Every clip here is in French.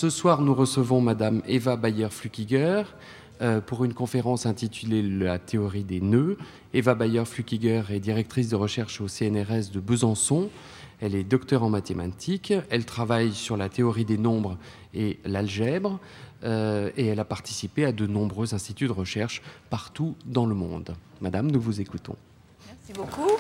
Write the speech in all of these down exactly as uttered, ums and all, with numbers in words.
ce soir, nous recevons Madame Eva Bayer-Flukiger euh, pour une conférence intitulée « La théorie des nœuds ». Eva Bayer-Flukiger est directrice de recherche au C N R S de Besançon. Elle est docteure en mathématiques. Elle travaille sur la théorie des nombres et l'algèbre. Euh, et elle a participé à de nombreux instituts de recherche partout dans le monde. Madame, nous vous écoutons. Merci beaucoup.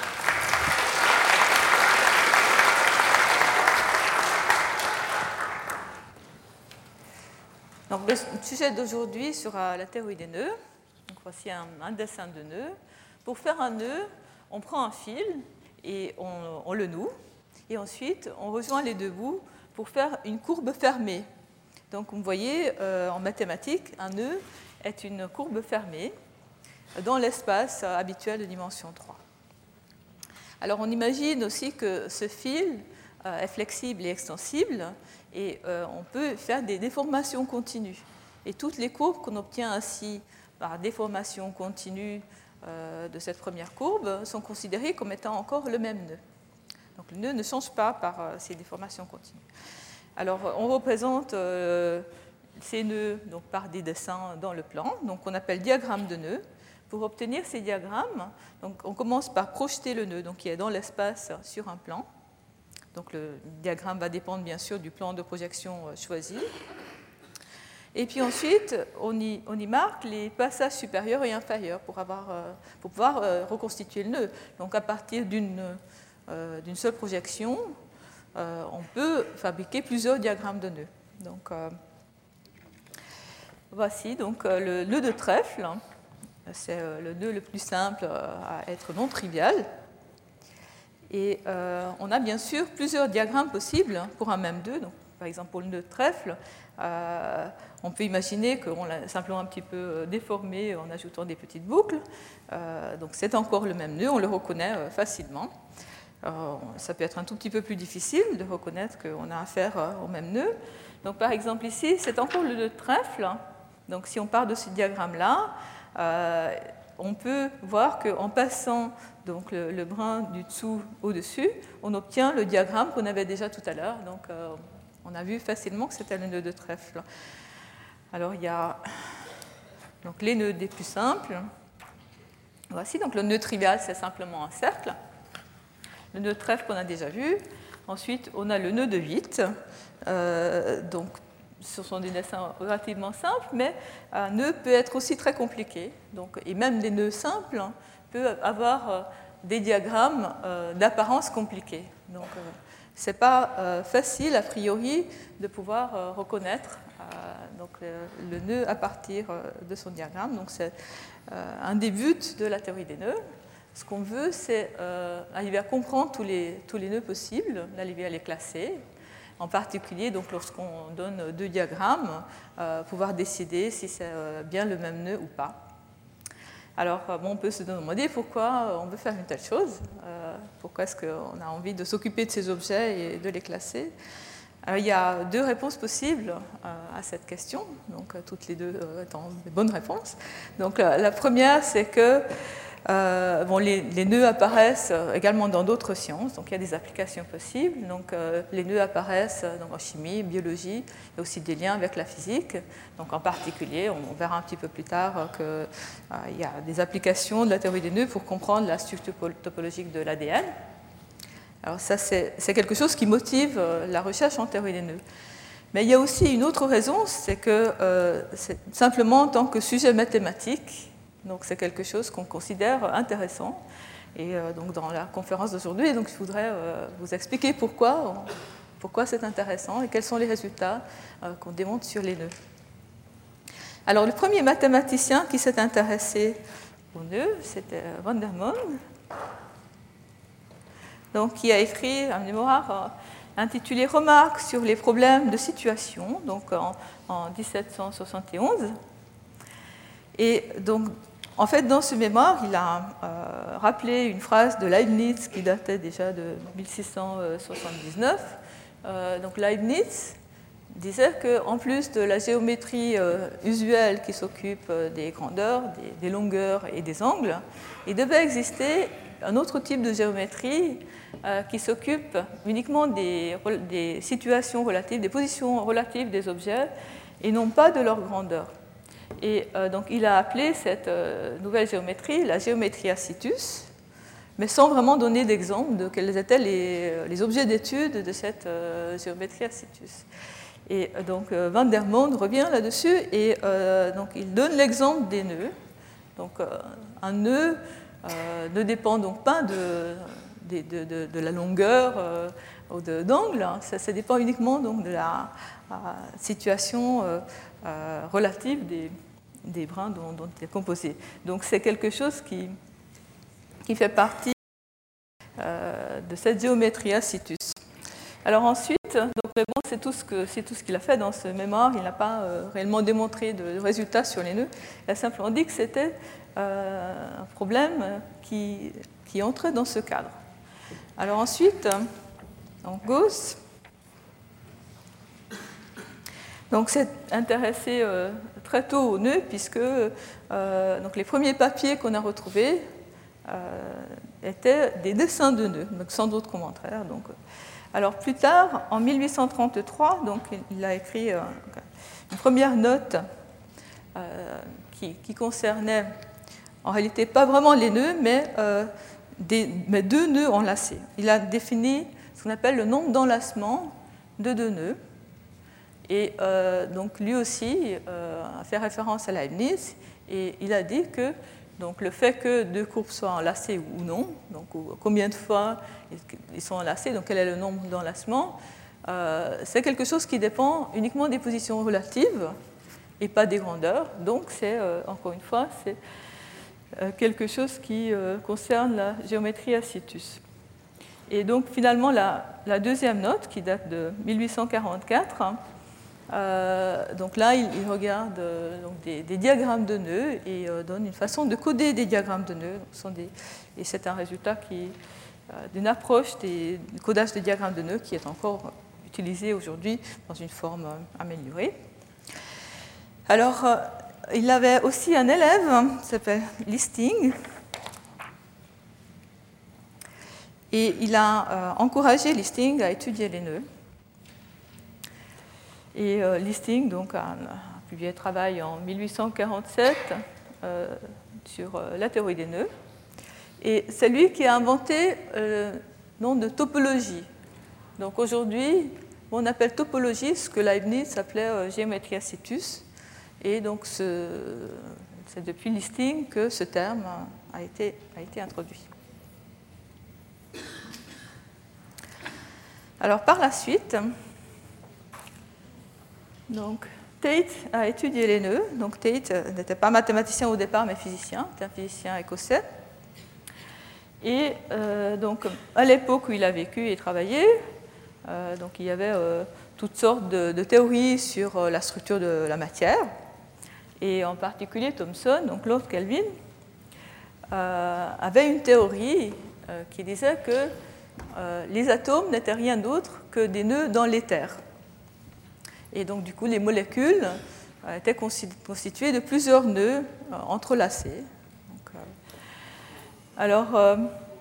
Donc, le sujet d'aujourd'hui sera la théorie des nœuds. Donc, voici un, un dessin de nœud. Pour faire un nœud, on prend un fil et on, on le noue. Et ensuite, on rejoint les deux bouts pour faire une courbe fermée. Donc, vous voyez, euh, en mathématiques, un nœud est une courbe fermée dans l'espace habituel de dimension trois. Alors, on imagine aussi que ce fil euh, est flexible et extensible, et euh, on peut faire des déformations continues. Et toutes les courbes qu'on obtient ainsi par déformation continue euh, de cette première courbe sont considérées comme étant encore le même nœud. Donc, le nœud ne change pas par euh, ces déformations continues. Alors, on représente euh, ces nœuds donc, par des dessins dans le plan, donc on appelle diagramme de nœud. Pour obtenir ces diagrammes, donc, on commence par projeter le nœud donc, qui est dans l'espace sur un plan. Donc, le diagramme va dépendre bien sûr du plan de projection choisi. Et puis ensuite, on y, on y marque les passages supérieurs et inférieurs pour, avoir, pour pouvoir reconstituer le nœud. Donc, à partir d'une, euh, d'une seule projection, Euh, on peut fabriquer plusieurs diagrammes de nœuds. Donc, euh, voici donc, euh, le nœud de trèfle. C'est euh, le nœud le plus simple euh, à être non trivial. Et euh, on a bien sûr plusieurs diagrammes possibles pour un même nœud. Donc, par exemple, pour le nœud de trèfle, euh, on peut imaginer qu'on l'a simplement un petit peu déformé en ajoutant des petites boucles. Euh, donc, c'est encore le même nœud, on le reconnaît euh, facilement. Alors, ça peut être un tout petit peu plus difficile de reconnaître qu'on a affaire au même nœud. Donc, par exemple, ici, c'est encore le nœud de trèfle. Donc, si on part de ce diagramme-là, euh, on peut voir qu'en passant donc, le, le brin du dessous au dessus, on obtient le diagramme qu'on avait déjà tout à l'heure. Donc, euh, on a vu facilement que c'était le nœud de trèfle. Alors, il y a donc, les nœuds des plus simples. Voici, donc le nœud trivial, c'est simplement un cercle. Le nœud de trèfle qu'on a déjà vu. Ensuite, on a le nœud de huit. Euh, donc, ce sont des dessins relativement simples, mais un nœud peut être aussi très compliqué. Donc, et même des nœuds simples hein, peuvent avoir euh, des diagrammes euh, d'apparence compliqués. Donc, euh, ce n'est pas euh, facile, a priori, de pouvoir euh, reconnaître euh, donc, le, le nœud à partir euh, de son diagramme. Donc, c'est euh, un des buts de la théorie des nœuds. Ce qu'on veut, c'est euh, arriver à comprendre tous les, tous les nœuds possibles, arriver à les classer. En particulier, donc, lorsqu'on donne deux diagrammes, euh, pouvoir décider si c'est euh, bien le même nœud ou pas. Alors, bon, on peut se demander pourquoi on veut faire une telle chose. Euh, pourquoi est-ce qu'on a envie de s'occuper de ces objets et de les classer? Alors, il y a deux réponses possibles euh, à cette question, donc toutes les deux euh, étant des bonnes réponses. Donc, la, la première, c'est que Euh, bon, les, les nœuds apparaissent également dans d'autres sciences, donc il y a des applications possibles. Donc, euh, les nœuds apparaissent donc, en chimie, biologie, il y a aussi des liens avec la physique. Donc, en particulier, on verra un petit peu plus tard qu'il euh, y a des applications de la théorie des nœuds pour comprendre la structure topologique de l'A D N. Alors ça, c'est, c'est quelque chose qui motive euh, la recherche en théorie des nœuds. Mais il y a aussi une autre raison, c'est que euh, c'est simplement en tant que sujet mathématique. Donc, c'est quelque chose qu'on considère intéressant. Et euh, donc, dans la conférence d'aujourd'hui, donc, je voudrais euh, vous expliquer pourquoi, pourquoi c'est intéressant et quels sont les résultats euh, qu'on démontre sur les nœuds. Alors, le premier mathématicien qui s'est intéressé aux nœuds, c'était van der Monde, donc, qui a écrit un mémoire euh, intitulé « Remarques sur les problèmes de situation », donc en, en dix-sept cent soixante et onze. Et donc, en fait, dans ce mémoire, il a euh, rappelé une phrase de Leibniz qui datait déjà de mille six cent soixante-dix-neuf. Euh, donc, Leibniz disait qu'en plus de la géométrie euh, usuelle qui s'occupe des grandeurs, des, des longueurs et des angles, il devait exister un autre type de géométrie euh, qui s'occupe uniquement des, des situations relatives, des positions relatives des objets et non pas de leur grandeur. Et euh, donc il a appelé cette euh, nouvelle géométrie la géométrie à situs, mais sans vraiment donner d'exemple de quels étaient les, les objets d'étude de cette euh, géométrie à situs. Et euh, donc euh, Van der Monde revient là-dessus et euh, donc il donne l'exemple des nœuds. Donc euh, un nœud euh, ne dépend donc pas de, de, de, de la longueur euh, ou de, d'angle, hein. ça, ça dépend uniquement donc de la euh, situation euh, euh, relative des, des brins dont, dont il est composé. Donc c'est quelque chose qui, qui fait partie euh, de cette géométrie à situs. Alors ensuite, donc, mais bon, c'est tout ce que, c'est tout ce qu'il a fait dans ce mémoire. Il n'a pas euh, réellement démontré de résultats sur les nœuds. Il a simplement dit que c'était euh, un problème qui, qui entrait dans ce cadre. Alors ensuite, donc Gauss donc, s'est intéressé euh, très tôt aux nœuds, puisque euh, donc, les premiers papiers qu'on a retrouvés euh, étaient des dessins de nœuds, donc sans d'autres commentaires. Donc, alors plus tard, en mille huit cent trente-trois, donc, il a écrit euh, une première note euh, qui, qui concernait en réalité pas vraiment les nœuds, mais, euh, des, mais deux nœuds enlacés. Il a défini ce qu'on appelle le nombre d'enlacements de deux nœuds. Et euh, donc lui aussi euh, a fait référence à Leibniz et il a dit que donc, le fait que deux courbes soient enlacées ou non, donc combien de fois ils sont enlacés, donc quel est le nombre d'enlacements, euh, c'est quelque chose qui dépend uniquement des positions relatives et pas des grandeurs. Donc c'est euh, encore une fois c'est euh, quelque chose qui euh, concerne la géométrie à situs. Et donc finalement la, la deuxième note qui date de mille huit cent quarante-quatre. Hein, Euh, donc là, il, il regarde euh, donc des, des diagrammes de nœuds et euh, donne une façon de coder des diagrammes de nœuds. Ce sont des, et c'est un résultat qui, euh, d'une approche des, du codage des diagrammes de nœuds qui est encore utilisé aujourd'hui dans une forme euh, améliorée. Alors, euh, il avait aussi un élève hein, qui s'appelle Listing. Et il a euh, encouragé Listing à étudier les nœuds. Et euh, Listing donc, a, a publié un travail en mille huit cent quarante-sept euh, sur euh, la théorie des nœuds. Et c'est lui qui a inventé le nom de topologie. Donc aujourd'hui, on appelle topologie ce que Leibniz appelait euh, géométrie à situs. Et donc ce, c'est depuis Listing que ce terme a été, a été introduit. Alors par la suite, donc, Tate a étudié les nœuds. Donc, Tate n'était pas mathématicien au départ, mais physicien. C'était un physicien écossais. Et euh, donc, à l'époque où il a vécu et travaillé, euh, donc, il y avait euh, toutes sortes de, de théories sur euh, la structure de la matière. Et en particulier, Thomson, donc Lord Kelvin, euh, avait une théorie euh, qui disait que euh, les atomes n'étaient rien d'autre que des nœuds dans l'éther. Et donc, du coup, les molécules étaient constituées de plusieurs nœuds entrelacés. Donc, euh, alors, euh,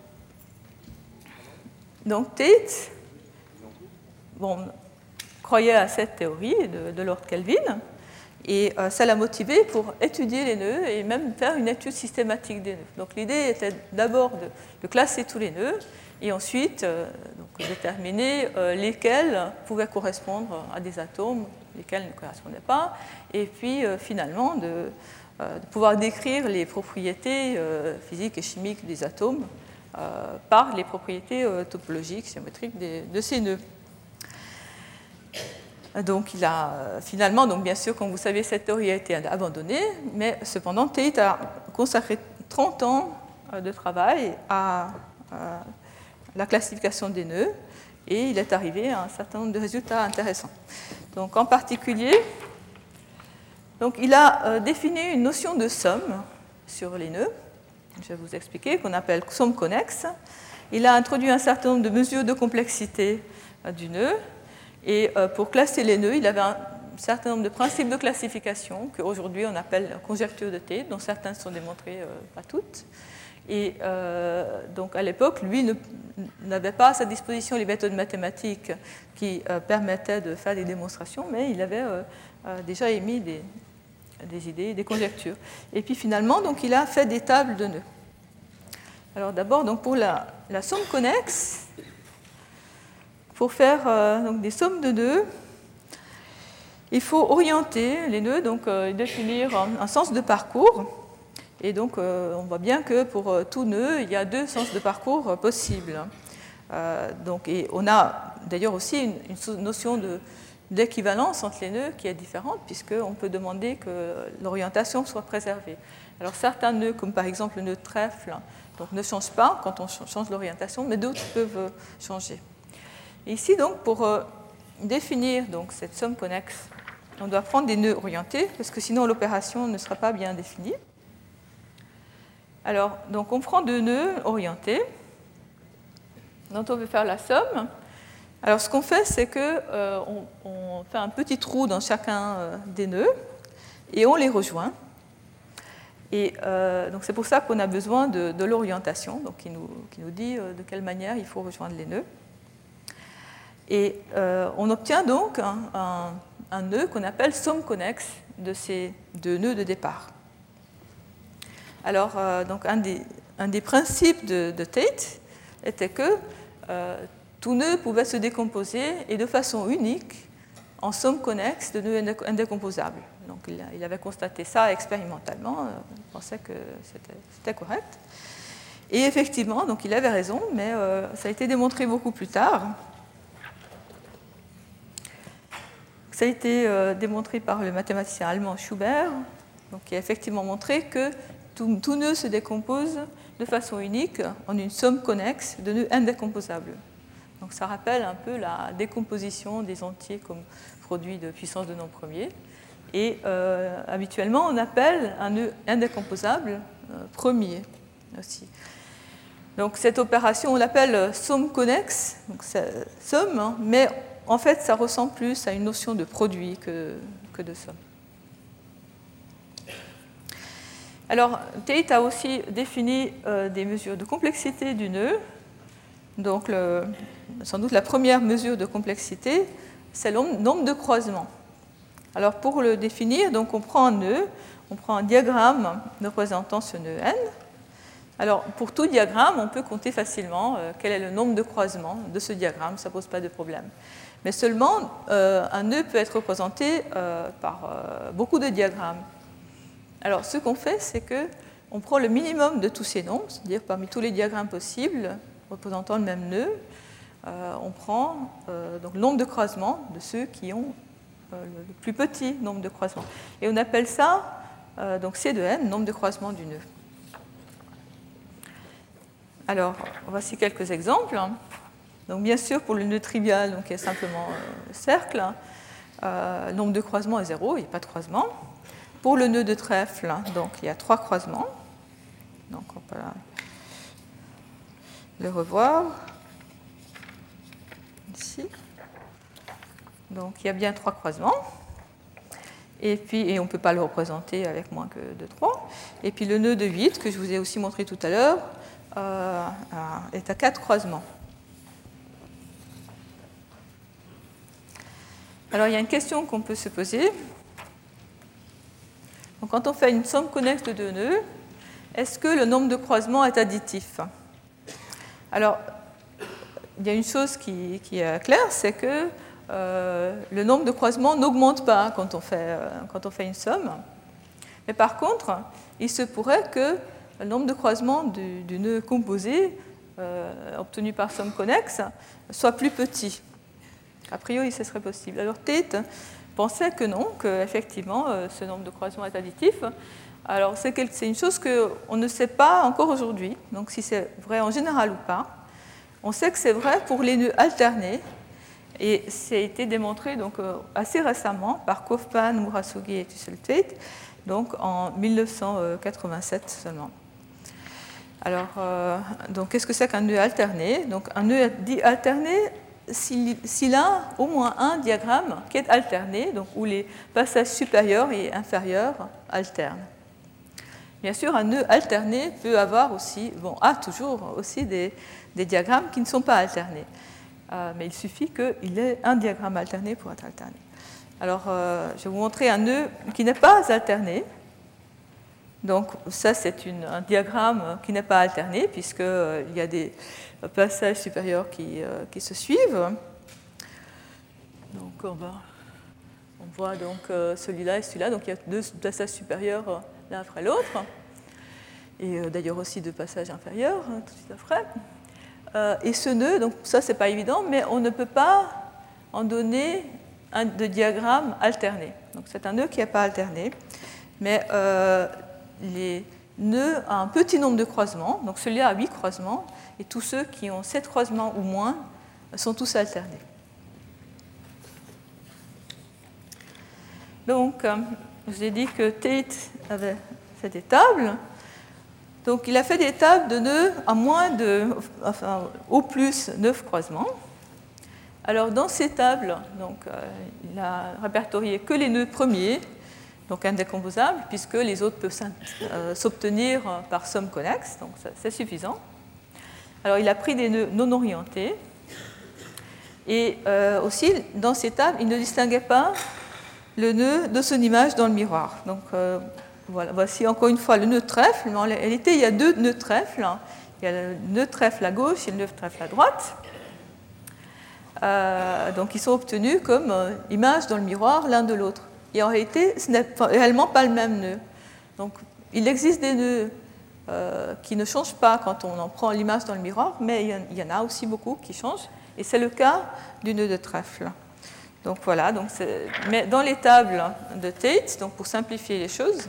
donc, Tate bon, croyait à cette théorie de, de Lord Kelvin, et euh, ça l'a motivé pour étudier les nœuds et même faire une étude systématique des nœuds. Donc, l'idée était d'abord de, de classer tous les nœuds, et ensuite euh, donc, déterminer euh, lesquels pouvaient correspondre à des atomes, lesquels ne correspondaient pas, et puis euh, finalement de, euh, de pouvoir décrire les propriétés euh, physiques et chimiques des atomes euh, par les propriétés euh, topologiques, géométriques des, de ces nœuds. Donc il a euh, finalement, donc bien sûr, comme vous savez, cette théorie a été abandonnée, mais cependant Tate a consacré trente ans de travail à, à la classification des nœuds, et il est arrivé à un certain nombre de résultats intéressants. Donc, en particulier, donc, il a euh, défini une notion de somme sur les nœuds, je vais vous expliquer, qu'on appelle somme connexe. Il a introduit un certain nombre de mesures de complexité euh, du nœud, et euh, pour classer les nœuds, il avait un certain nombre de principes de classification qu'aujourd'hui on appelle conjecture de Tate, dont certains sont démontrés, euh, pas toutes. Et euh, donc à l'époque, lui n'avait pas à sa disposition les méthodes mathématiques qui euh, permettaient de faire des démonstrations, mais il avait euh, euh, déjà émis des, des idées, des conjectures. Et puis finalement, donc, il a fait des tables de nœuds. Alors d'abord, donc, pour la, la somme connexe, pour faire euh, donc, des sommes de nœuds, il faut orienter les nœuds, donc euh, définir un, un sens de parcours. Et donc, euh, on voit bien que pour euh, tout nœud, il y a deux sens de parcours euh, possibles. Euh, donc, et on a d'ailleurs aussi une, une notion de, d'équivalence entre les nœuds qui est différente, puisqu'on peut demander que l'orientation soit préservée. Alors, certains nœuds, comme par exemple le nœud de trèfle, donc, ne changent pas quand on change l'orientation, mais d'autres peuvent changer. Et ici, donc, pour euh, définir donc, cette somme connexe, on doit prendre des nœuds orientés, parce que sinon l'opération ne sera pas bien définie. Alors, donc on prend deux nœuds orientés, dont on veut faire la somme. Alors, ce qu'on fait, c'est qu'on euh, on fait un petit trou dans chacun euh, des nœuds, et on les rejoint. Et euh, donc c'est pour ça qu'on a besoin de, de l'orientation, donc qui nous, qui nous dit euh, de quelle manière il faut rejoindre les nœuds. Et euh, on obtient donc un, un, un nœud qu'on appelle somme connexe de ces deux nœuds de départ. Alors, euh, donc un, des, un des principes de, de Tate était que euh, tout nœud pouvait se décomposer et de façon unique en somme connexe de nœuds indécomposables. Donc, il, il avait constaté ça expérimentalement, euh, il pensait que c'était, c'était correct. Et effectivement, donc il avait raison, mais euh, ça a été démontré beaucoup plus tard. Ça a été euh, démontré par le mathématicien allemand Schubert, donc, qui a effectivement montré que tout, tout nœud se décompose de façon unique en une somme connexe de nœuds indécomposables. Donc ça rappelle un peu la décomposition des entiers comme produit de puissance de nombres premiers. Et euh, habituellement, on appelle un nœud indécomposable euh, premier aussi. Donc cette opération, on l'appelle somme connexe, donc c'est somme, hein, mais en fait, ça ressemble plus à une notion de produit que, que de somme. Alors, Tate a aussi défini euh, des mesures de complexité du nœud. Donc, le, sans doute la première mesure de complexité, c'est le nombre de croisements. Alors, pour le définir, donc, on prend un nœud, on prend un diagramme représentant ce nœud n. Alors, pour tout diagramme, on peut compter facilement euh, quel est le nombre de croisements de ce diagramme, ça ne pose pas de problème. Mais seulement, euh, un nœud peut être représenté euh, par euh, beaucoup de diagrammes. Alors, ce qu'on fait, c'est qu'on prend le minimum de tous ces nombres, c'est-à-dire parmi tous les diagrammes possibles représentant le même nœud, euh, on prend euh, donc, le nombre de croisements de ceux qui ont euh, le plus petit nombre de croisements. Et on appelle ça euh, donc C de n, nombre de croisements du nœud. Alors, voici quelques exemples. Donc, bien sûr, pour le nœud trivial, donc, qui est simplement euh, le cercle, euh, le nombre de croisements est zéro, il n'y a pas de croisement. Pour le nœud de trèfle, donc, il y a trois croisements. Donc, on peut le revoir ici. Donc, il y a bien trois croisements. Et puis, et on ne peut pas le représenter avec moins que de trois. Et puis, le nœud de huit, que je vous ai aussi montré tout à l'heure, euh, est à quatre croisements. Alors, il y a une question qu'on peut se poser. Donc, quand on fait une somme connexe de deux nœuds, est-ce que le nombre de croisements est additif? Alors, il y a une chose qui, qui est claire, c'est que euh, le nombre de croisements n'augmente pas quand on fait, euh, quand on fait une somme. Mais par contre, il se pourrait que le nombre de croisements du, du nœud composé euh, obtenu par somme connexe soit plus petit. A priori, ce serait possible. Alors, Tate pensait que non, qu'effectivement, ce nombre de croisements est additif. Alors, c'est une chose qu'on ne sait pas encore aujourd'hui, donc si c'est vrai en général ou pas. On sait que c'est vrai pour les nœuds alternés, et ça a été démontré donc, assez récemment par Kaufman, Murasugi et Tussell-Tate, donc en mille neuf cent quatre-vingt-sept seulement. Alors, euh, donc, qu'est-ce que c'est qu'un nœud alterné? Donc, un nœud dit alterné s'il a au moins un diagramme qui est alterné, donc où les passages supérieurs et inférieurs alternent. Bien sûr, un nœud alterné peut avoir aussi, bon, a toujours aussi des, des diagrammes qui ne sont pas alternés. Euh, mais il suffit qu'il ait un diagramme alterné pour être alterné. Alors, euh, je vais vous montrer un nœud qui n'est pas alterné. Donc, ça, c'est une, un diagramme qui n'est pas alterné, puisqu'il euh, y a des passages supérieurs qui, euh, qui se suivent. Donc, on, va, on voit donc euh, celui-là et celui-là. Donc, il y a deux passages supérieurs euh, l'un après l'autre. Et euh, d'ailleurs aussi deux passages inférieurs, hein, tout de suite après. Euh, et ce nœud, donc ça, c'est pas évident, mais on ne peut pas en donner un de diagramme alterné. Donc, c'est un nœud qui n'est pas alterné. Mais euh, les nœuds à un petit nombre de croisements, donc celui-là a huit croisements, et tous ceux qui ont sept croisements ou moins sont tous alternés. Donc, euh, je vous ai dit que Tate avait fait des tables. Donc, il a fait des tables de nœuds à moins de, enfin, au plus neuf croisements. Alors, dans ces tables, donc, euh, il a répertorié que les nœuds premiers, donc indécomposables, puisque les autres peuvent euh, s'obtenir par somme connexe, donc c'est suffisant. Alors, il a pris des nœuds non orientés, et euh, aussi, dans ces tables, il ne distinguait pas le nœud de son image dans le miroir. Donc, euh, voilà, voici encore une fois le nœud de trèfle. En réalité, il y a deux nœuds de trèfle. Il y a le nœud de trèfle à gauche et le nœud de trèfle à droite. Euh, donc, ils sont obtenus comme euh, image dans le miroir l'un de l'autre. Et en réalité, ce n'est réellement pas le même nœud. Donc, il existe des nœuds euh, qui ne changent pas quand on en prend l'image dans le miroir, mais il y en a aussi beaucoup qui changent. Et c'est le cas du nœud de trèfle. Donc voilà. Donc mais dans les tables de Tate, donc pour simplifier les choses,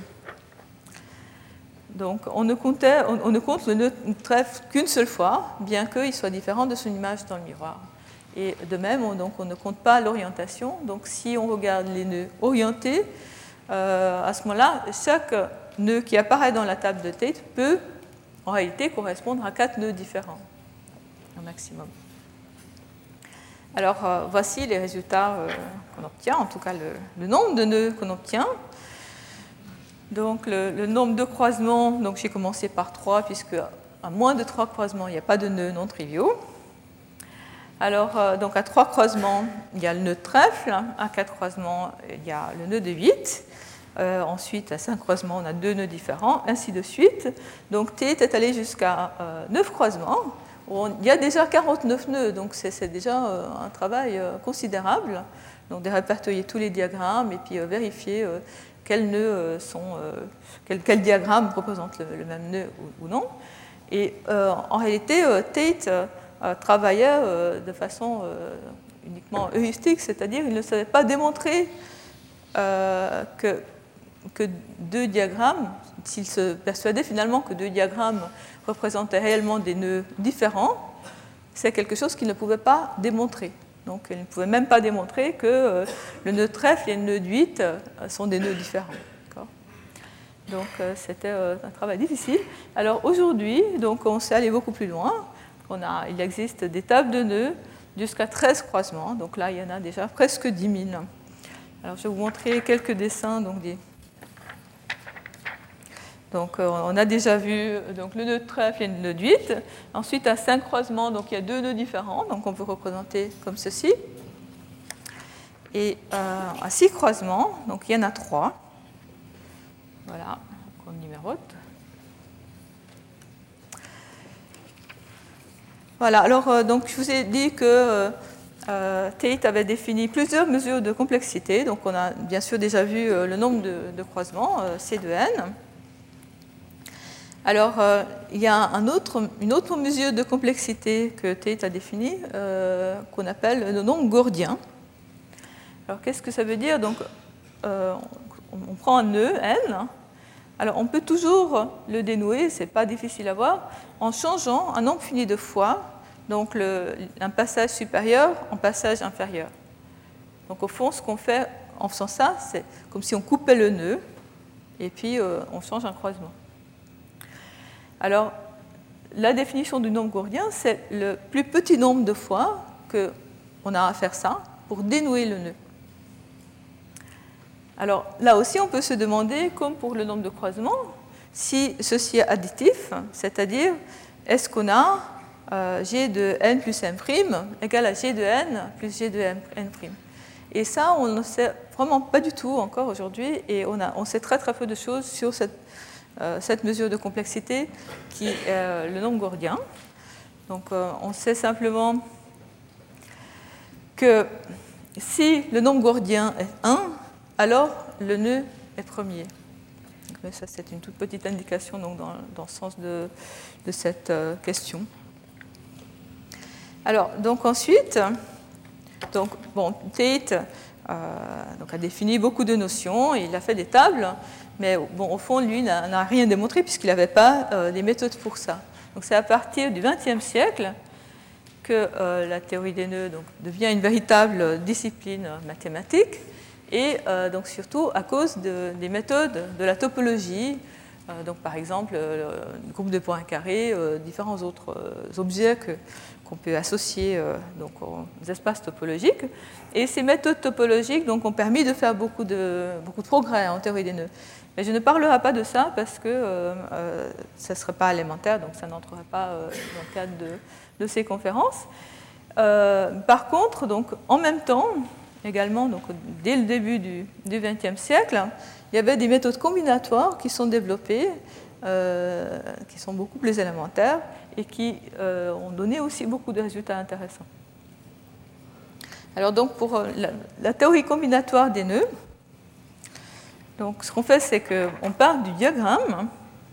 donc on ne, comptait, on, on ne compte le nœud de trèfle qu'une seule fois, bien qu'il soit différent de son image dans le miroir. Et de même, on, donc, on ne compte pas l'orientation. Donc, si on regarde les nœuds orientés, euh, à ce moment-là, chaque nœud qui apparaît dans la table de Tate peut, en réalité, correspondre à quatre nœuds différents, au maximum. Alors, euh, voici les résultats euh, qu'on obtient, en tout cas le, le nombre de nœuds qu'on obtient. Donc, le, le nombre de croisements, donc j'ai commencé par trois, puisque à moins de trois croisements, il n'y a pas de nœuds non triviaux. Alors, euh, donc à trois croisements, il y a le nœud de trèfle. À quatre croisements, il y a le nœud de huit. Euh, ensuite, à cinq croisements, on a deux nœuds différents, ainsi de suite. Donc, Tate est allé jusqu'à euh, neuf croisements. On, il y a déjà quarante-neuf nœuds, donc c'est, c'est déjà euh, un travail euh, considérable. Donc, de répertorier tous les diagrammes et puis euh, vérifier euh, quels nœuds euh, sont, euh, quel, quel diagramme représente le, le même nœud ou, ou non. Et euh, en réalité, euh, Tate euh, travaillait euh, de façon euh, uniquement heuristique, c'est-à-dire qu'il ne savait pas démontrer euh, que, que deux diagrammes, s'il se persuadait finalement que deux diagrammes représentaient réellement des nœuds différents, c'est quelque chose qu'il ne pouvait pas démontrer. Donc il ne pouvait même pas démontrer que euh, le nœud de trèfle et le nœud de huit euh, sont des nœuds différents. D'accord ? Donc euh, c'était euh, un travail difficile. Alors aujourd'hui, donc, on s'est allé beaucoup plus loin. On a, il existe des tables de nœuds jusqu'à treize croisements. Donc là, il y en a déjà presque dix mille. Alors, je vais vous montrer quelques dessins. Donc, des... donc euh, on a déjà vu donc, le nœud de trèfle et le nœud de huit. Ensuite, à cinq croisements, donc, il y a deux nœuds différents. Donc, on peut représenter comme ceci. Et euh, à six croisements, donc, il y en a trois. Voilà, on numérote. Voilà, alors euh, donc, je vous ai dit que euh, Tate avait défini plusieurs mesures de complexité. Donc on a bien sûr déjà vu euh, le nombre de, de croisements, euh, C de n. Alors euh, il y a un autre, une autre mesure de complexité que Tate a définie, euh, qu'on appelle le nombre gaussien. Alors qu'est-ce que ça veut dire? Donc euh, on, on prend un nœud, n. Alors on peut toujours le dénouer, ce n'est pas difficile à voir, en changeant un nombre fini de fois, donc le, un passage supérieur en passage inférieur. Donc au fond, ce qu'on fait en faisant ça, c'est comme si on coupait le nœud et puis euh, on change un croisement. Alors la définition du nombre gaussien, c'est le plus petit nombre de fois qu'on a à faire ça pour dénouer le nœud. Alors là aussi, on peut se demander, comme pour le nombre de croisements, si ceci est additif, c'est-à-dire est-ce qu'on a euh, G de n plus m' égale à G de n plus G de n'. Et ça, on ne sait vraiment pas du tout encore aujourd'hui, et on, a, on sait très très peu de choses sur cette, euh, cette mesure de complexité qui est euh, le nombre gaussien. Donc euh, on sait simplement que si le nombre gaussien est un, alors le nœud est premier. Mais ça, c'est une toute petite indication donc, dans, dans le sens de, de cette euh, question. Alors, donc ensuite, donc, bon, Tate euh, donc, a défini beaucoup de notions, et il a fait des tables, mais bon, au fond, lui n'a, n'a rien démontré puisqu'il n'avait pas euh, des méthodes pour ça. Donc c'est à partir du vingtième siècle que euh, la théorie des nœuds donc, devient une véritable discipline mathématique, et euh, donc surtout à cause de, des méthodes de la topologie, euh, donc par exemple euh, le groupe de points carrés, euh, différents autres euh, objets que, qu'on peut associer euh, donc, aux espaces topologiques. Et ces méthodes topologiques donc, ont permis de faire beaucoup de, beaucoup de progrès en théorie des nœuds. Mais je ne parlerai pas de ça parce que euh, euh, ça ne serait pas élémentaire, donc ça n'entrerait pas euh, dans le cadre de, de ces conférences. Euh, par contre, donc, en même temps, également, donc, dès le début du vingtième siècle, il y avait des méthodes combinatoires qui sont développées, euh, qui sont beaucoup plus élémentaires et qui euh, ont donné aussi beaucoup de résultats intéressants. Alors donc, pour la, la théorie combinatoire des nœuds, donc, ce qu'on fait, c'est qu'on part du diagramme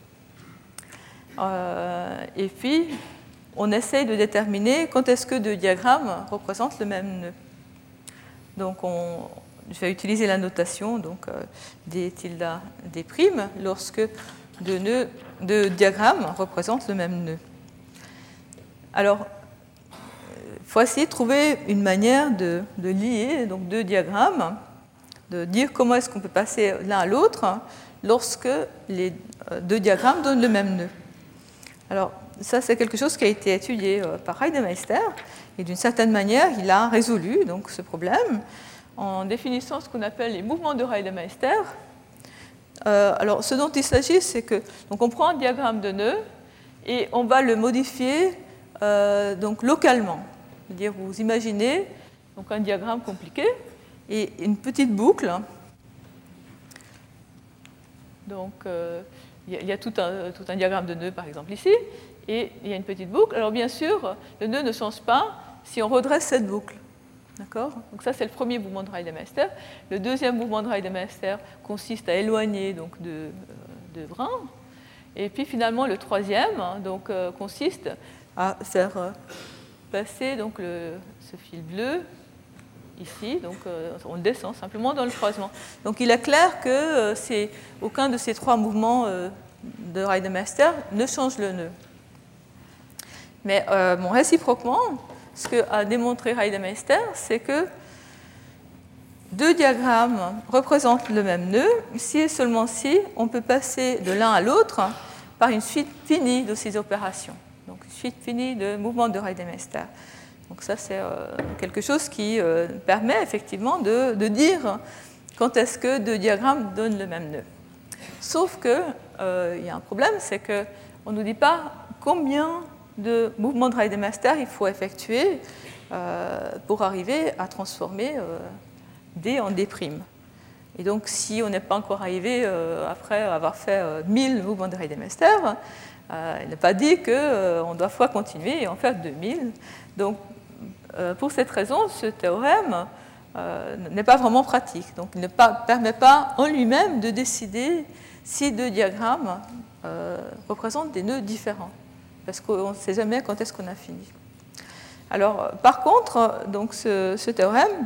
euh, et puis on essaye de déterminer quand est-ce que deux diagrammes représentent le même nœud. Donc, on, je vais utiliser la notation donc, euh, des tilde des primes lorsque deux, nœuds, deux diagrammes représentent le même nœud. Alors, il faut essayer de trouver une manière de, de lier donc, deux diagrammes, de dire comment est-ce qu'on peut passer l'un à l'autre lorsque les deux diagrammes donnent le même nœud. Alors, ça, c'est quelque chose qui a été étudié par Reidemeister, et d'une certaine manière, il a résolu donc, ce problème en définissant ce qu'on appelle les mouvements de Reidemeister. Euh, alors, ce dont il s'agit, c'est que donc, on prend un diagramme de nœud et on va le modifier euh, donc, localement. C'est-à-dire, vous imaginez donc, un diagramme compliqué et une petite boucle. Donc, euh, il y a tout un, tout un diagramme de nœud, par exemple, ici, et il y a une petite boucle. Alors, bien sûr, le nœud ne change pas si on redresse cette boucle. D'accord ? Donc, ça, c'est le premier mouvement de Reidemeister. Le deuxième mouvement de Reidemeister consiste à éloigner donc, de, de brins. Et puis, finalement, le troisième donc, euh, consiste à faire euh, passer donc, le, ce fil bleu ici, donc euh, on le descend simplement dans le croisement. Donc il est clair que euh, c'est, aucun de ces trois mouvements euh, de Reidemeister ne change le nœud. Mais euh, bon, réciproquement, ce qu'a démontré Reidemeister, c'est que deux diagrammes représentent le même nœud si et seulement si on peut passer de l'un à l'autre par une suite finie de ces opérations. Donc une suite finie de mouvements de Reidemeister. Donc ça, c'est euh, quelque chose qui euh, permet effectivement de, de dire quand est-ce que deux diagrammes donnent le même nœud. Sauf qu'il euh, y a un problème, c'est qu'on ne nous dit pas combien de mouvements de Reidemeister il faut effectuer euh, pour arriver à transformer euh, D en D'. Et donc, si on n'est pas encore arrivé, euh, après avoir fait euh, mille mouvements de Reidemeister, euh, il n'est pas dit qu'on euh, doit fois continuer et en faire deux mille. Donc, Euh, pour cette raison, ce théorème euh, n'est pas vraiment pratique. Donc, il ne pas, permet pas en lui-même de décider si deux diagrammes euh, représentent des nœuds différents, parce qu'on ne sait jamais quand est-ce qu'on a fini. Alors, par contre, donc ce, ce théorème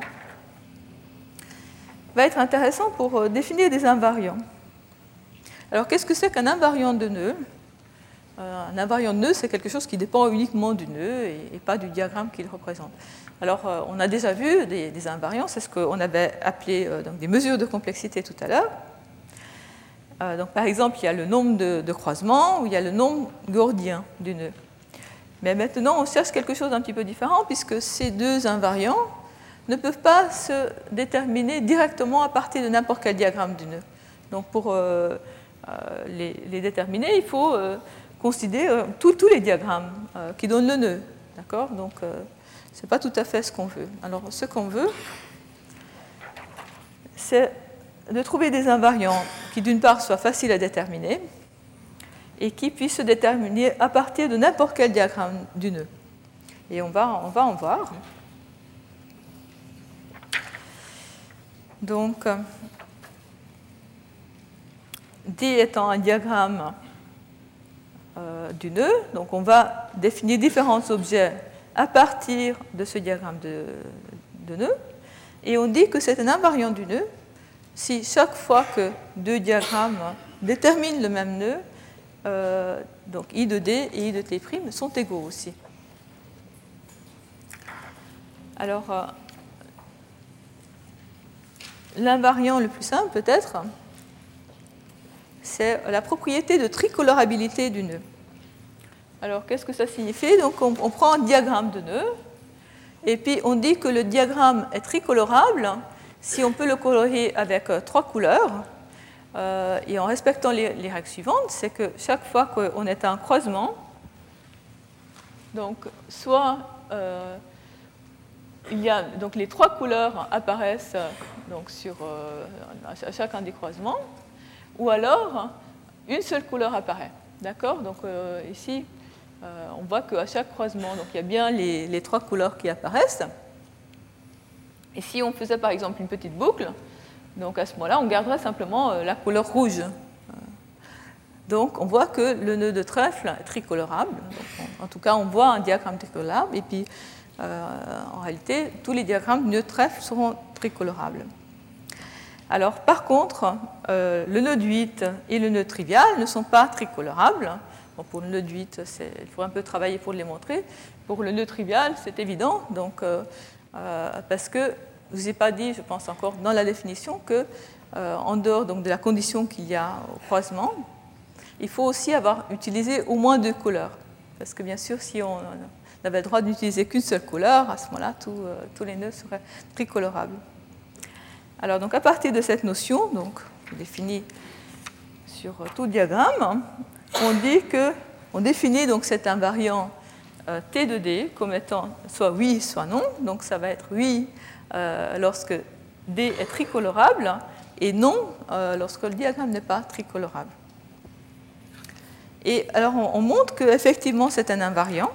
va être intéressant pour définir des invariants. Alors, qu'est-ce que c'est qu'un invariant de nœud ? Un invariant de nœud, c'est quelque chose qui dépend uniquement du nœud et, et pas du diagramme qu'il représente. Alors, euh, on a déjà vu des, des invariants, c'est ce qu'on avait appelé euh, donc des mesures de complexité tout à l'heure. Euh, donc, par exemple, il y a le nombre de, de croisements ou il y a le nombre gaussien du nœud. Mais maintenant, on cherche quelque chose d'un petit peu différent puisque ces deux invariants ne peuvent pas se déterminer directement à partir de n'importe quel diagramme du nœud. Donc, pour euh, euh, les, les déterminer, il faut euh, considérer euh, tous les diagrammes euh, qui donnent le nœud. D'accord ? Donc, euh, ce n'est pas tout à fait ce qu'on veut. Alors, ce qu'on veut, c'est de trouver des invariants qui, d'une part, soient faciles à déterminer et qui puissent se déterminer à partir de n'importe quel diagramme du nœud. Et on va, on va en voir. Donc, D étant un diagramme euh, du nœud, donc on va définir différents objets à partir de ce diagramme de, de nœud, et on dit que c'est un invariant du nœud si chaque fois que deux diagrammes déterminent le même nœud, euh, donc I de D et I de T' sont égaux aussi. Alors, euh, l'invariant le plus simple, peut-être, c'est la propriété de tricolorabilité du nœud. Alors, qu'est-ce que ça signifie ? Donc, on, on prend un diagramme de nœud, et puis on dit que le diagramme est tricolorable si on peut le colorier avec euh, trois couleurs, euh, et en respectant les, les règles suivantes, c'est que chaque fois qu'on est à un croisement, donc soit euh, il y a, donc les trois couleurs apparaissent donc sur euh, à chacun des croisements, ou alors une seule couleur apparaît. D'accord ? Donc euh, ici, euh, on voit qu'à chaque croisement, donc il y a bien les, les trois couleurs qui apparaissent. Et si on faisait par exemple une petite boucle, donc à ce moment-là, on garderait simplement euh, la couleur rouge. Donc on voit que le nœud de trèfle est tricolorable. Donc, on, en tout cas, on voit un diagramme tricolorable, et puis Euh, en réalité, tous les diagrammes du nœud de trèfle seront tricolorables. Alors, par contre, euh, le nœud de huit et le nœud trivial ne sont pas tricolorables. Bon, pour le nœud de huit, il faut un peu travailler pour les montrer. Pour le nœud trivial, c'est évident, donc, euh, euh, parce que je ne vous ai pas dit, je pense encore dans la définition, que euh, en dehors donc, de la condition qu'il y a au croisement, il faut aussi avoir utilisé au moins deux couleurs. Parce que bien sûr, si on On avait le droit d'utiliser qu'une seule couleur, à ce moment-là, tout, euh, tous les nœuds seraient tricolorables. Alors, donc, à partir de cette notion, donc, définie sur euh, tout diagramme, on dit que, on définit donc cet invariant euh, T de D comme étant soit oui, soit non. Donc, ça va être oui euh, lorsque D est tricolorable et non euh, lorsque le diagramme n'est pas tricolorable. Et alors, on, on montre qu'effectivement, c'est un invariant.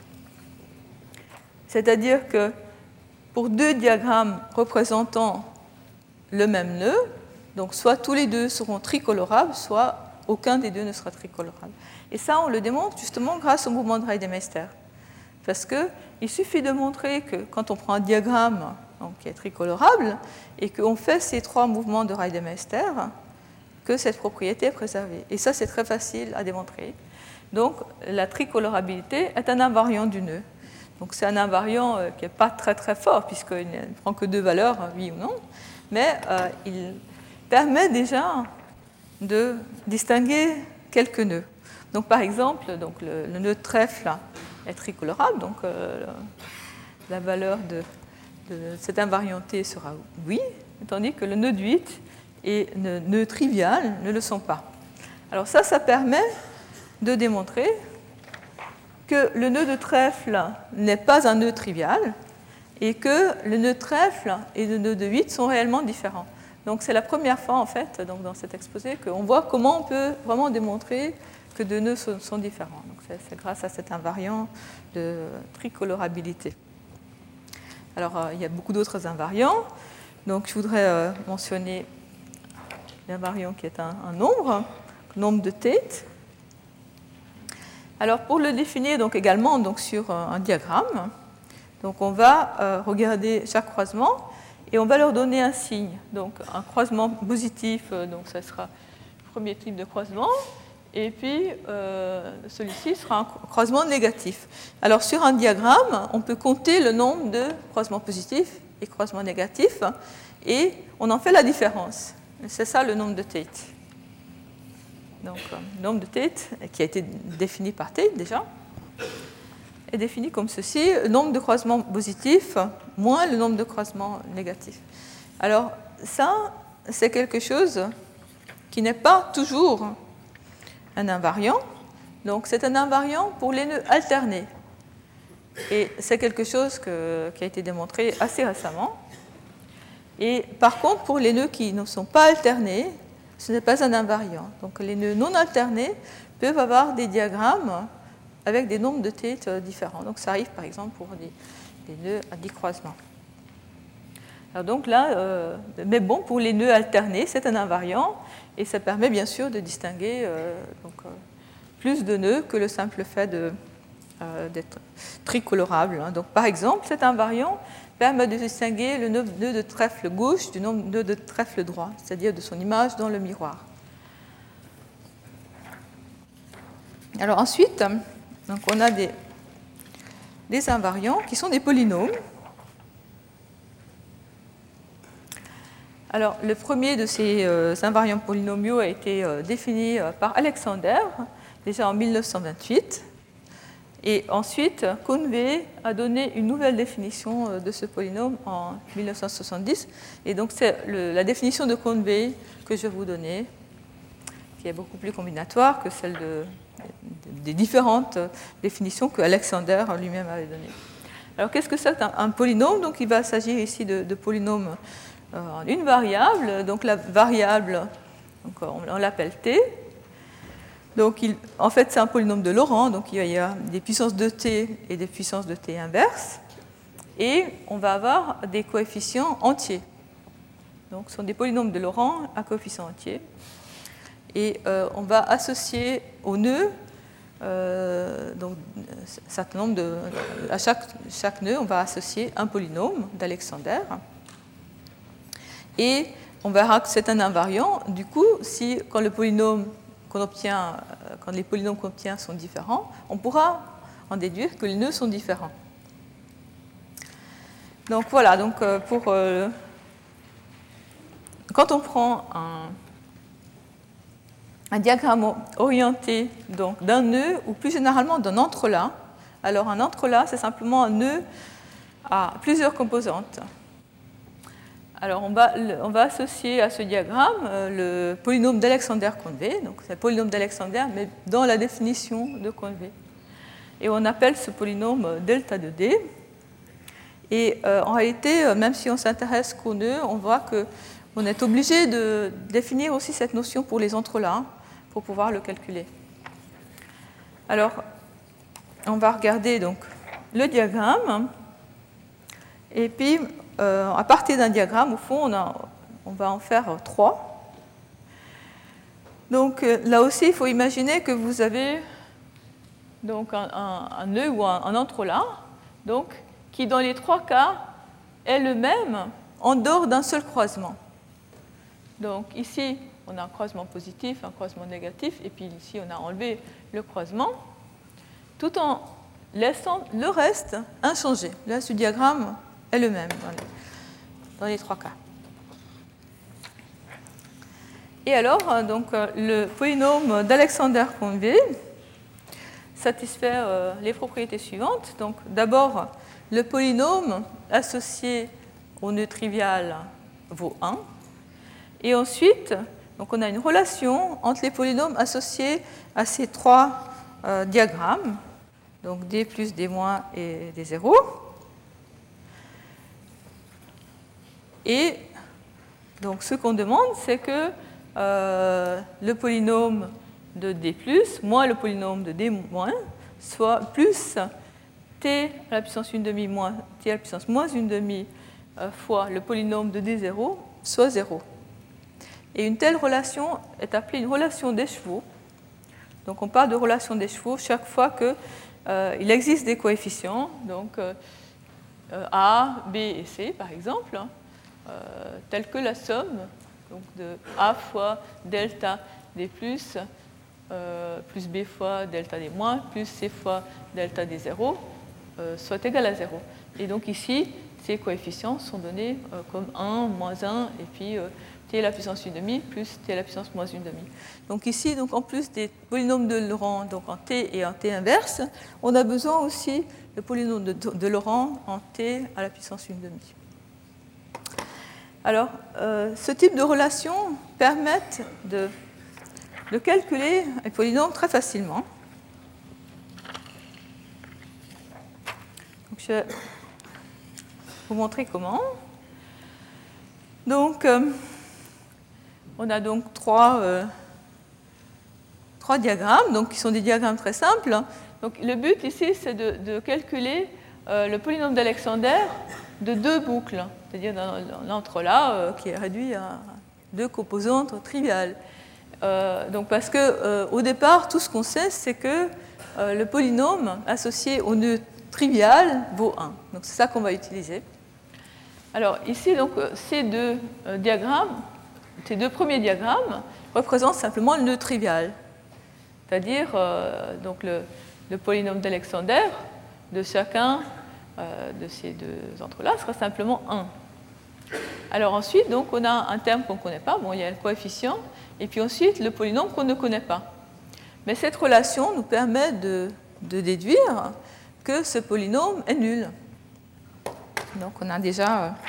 C'est-à-dire que pour deux diagrammes représentant le même nœud, donc soit tous les deux seront tricolorables, soit aucun des deux ne sera tricolorable. Et ça, on le démontre justement grâce au mouvement de Reidemeister. Parce qu'il suffit de montrer que quand on prend un diagramme donc, qui est tricolorable et qu'on fait ces trois mouvements de Reidemeister, que cette propriété est préservée. Et ça, c'est très facile à démontrer. Donc, la tricolorabilité est un invariant du nœud. Donc c'est un invariant euh, qui n'est pas très très fort, puisqu'il ne prend que deux valeurs, oui ou non, mais euh, il permet déjà de distinguer quelques nœuds. Donc par exemple, donc, le, le nœud de trèfle est tricolorable, donc euh, la valeur de, de cet invariant T sera oui, tandis que le nœud de huit et le nœud trivial ne le sont pas. Alors ça, ça permet de démontrer que le nœud de trèfle n'est pas un nœud trivial et que le nœud de trèfle et le nœud de huit sont réellement différents. Donc c'est la première fois en fait donc dans cet exposé qu'on voit comment on peut vraiment démontrer que deux nœuds sont, sont différents. Donc c'est, c'est grâce à cet invariant de tricolorabilité. Alors euh, il y a beaucoup d'autres invariants. Donc je voudrais euh, mentionner l'invariant qui est un, un nombre, nombre de Tate. Alors pour le définir donc également donc sur un diagramme, donc on va euh, regarder chaque croisement et on va leur donner un signe. Donc un croisement positif, euh, donc ça sera le premier type de croisement, et puis euh, celui-ci sera un croisement négatif. Alors sur un diagramme, on peut compter le nombre de croisements positifs et croisements négatifs, et on en fait la différence. C'est ça le nombre de Tate. Donc, le nombre de Tate, qui a été défini par Tate déjà, est défini comme ceci, le nombre de croisements positifs moins le nombre de croisements négatifs. Alors, ça, c'est quelque chose qui n'est pas toujours un invariant. Donc c'est un invariant pour les nœuds alternés. Et c'est quelque chose que, qui a été démontré assez récemment. Et par contre, pour les nœuds qui ne sont pas alternés, ce n'est pas un invariant. Donc les nœuds non alternés peuvent avoir des diagrammes avec des nombres de t différents. Donc ça arrive par exemple pour des, des nœuds à dix croisements. Alors donc là, euh, mais bon, pour les nœuds alternés, c'est un invariant et ça permet bien sûr de distinguer euh, donc, euh, plus de nœuds que le simple fait de, euh, d'être tricolorable. Donc par exemple, cet invariant permet de distinguer le nœud de trèfle gauche du nœud de trèfle droit, c'est-à-dire de son image dans le miroir. Alors ensuite, donc on a des, des invariants qui sont des polynômes. Alors le premier de ces euh, invariants polynomiaux a été euh, défini euh, par Alexander, déjà en mille neuf cent vingt-huit. Et ensuite, Conway a donné une nouvelle définition de ce polynôme en mille neuf cent soixante-dix. Et donc, c'est le, la définition de Conway que je vais vous donner, qui est beaucoup plus combinatoire que celle de, de, des différentes définitions que Alexander lui-même avait données. Alors, qu'est-ce que c'est un, un polynôme? Donc, il va s'agir ici de, de polynômes en une variable. Donc, la variable, donc, on, on l'appelle t. Donc, il, en fait, c'est un polynôme de Laurent, donc il y a des puissances de t et des puissances de t inverses, et on va avoir des coefficients entiers. Donc, ce sont des polynômes de Laurent à coefficients entiers, et euh, on va associer au nœud, euh, donc, un certain nombre de, à chaque, chaque nœud, on va associer un polynôme d'Alexander, et on verra que c'est un invariant. Du coup, si quand le polynôme qu'on obtient, quand les polynômes qu'on obtient sont différents, on pourra en déduire que les nœuds sont différents. Donc voilà, donc pour, euh, quand on prend un, un diagramme orienté donc, d'un nœud ou plus généralement d'un entrelac, alors un entrelac, c'est simplement un nœud à plusieurs composantes. Alors, on va, on va associer à ce diagramme euh, le polynôme d'Alexander-Conway, donc c'est le polynôme d'Alexander, mais dans la définition de Conway. Et on appelle ce polynôme delta de D. Et euh, en réalité, même si on s'intéresse qu'aux nœuds, on voit qu'on est obligé de définir aussi cette notion pour les entrelacs pour pouvoir le calculer. Alors, on va regarder donc le diagramme, et puis Euh, à partir d'un diagramme, au fond, on, a, on va en faire euh, trois. Donc euh, là aussi, il faut imaginer que vous avez donc, un, un, un nœud ou un, un entrelac, donc, qui dans les trois cas est le même en dehors d'un seul croisement. Donc ici, on a un croisement positif, un croisement négatif, et puis ici, on a enlevé le croisement, tout en laissant le reste inchangé. Le reste du diagramme est le même dans les, dans les trois cas. Et alors, donc, le polynôme d'Alexander-Conway satisfait euh, les propriétés suivantes. Donc, d'abord, le polynôme associé au nœud trivial vaut un. Et ensuite, donc, on a une relation entre les polynômes associés à ces trois euh, diagrammes, donc D plus D moins et D zéro. Et donc, ce qu'on demande, c'est que euh, le polynôme de D plus moins le polynôme de D moins soit plus t à la puissance une demi moins t à la puissance moins une demi euh, fois le polynôme de D zéro soit zéro. Et une telle relation est appelée une relation d'écheveau. Donc, on parle de relation d'écheveau chaque fois qu'il euh, existe des coefficients, donc euh, A, B et C, par exemple, Euh, telle que la somme donc de A fois delta D plus, euh, plus B fois delta D moins, plus C fois delta D zéro, euh, soit égal à zéro. Et donc ici, ces coefficients sont donnés euh, comme un, moins un, et puis euh, t à la puissance une demi plus t à la puissance moins une demi. Donc ici, donc, en plus des polynômes de Laurent donc en t et en t inverse, on a besoin aussi de polynômes de, de Laurent en t à la puissance une demi. Alors, euh, ce type de relations permettent de de calculer les polynômes très facilement. Donc, je vais vous montrer comment. Donc, euh, on a donc trois, euh, trois diagrammes, donc, qui sont des diagrammes très simples. Donc, le but ici, c'est de, de calculer euh, le polynôme d'Alexander de deux boucles, c'est-à-dire dans l'entrelac euh, qui est réduit à deux composantes triviales. Euh, donc parce que euh, au départ, tout ce qu'on sait, c'est que euh, le polynôme associé au nœud trivial vaut un. Donc c'est ça qu'on va utiliser. Alors ici, donc, ces deux euh, diagrammes, ces deux premiers diagrammes représentent simplement le nœud trivial, c'est-à-dire euh, donc le, le polynôme d'Alexander de chacun euh, de ces deux entrelacs sera simplement un. Alors ensuite, donc, on a un terme qu'on ne connaît pas, bon, il y a le coefficient, et puis ensuite le polynôme qu'on ne connaît pas. Mais cette relation nous permet de, de déduire que ce polynôme est nul. Donc on a déjà euh,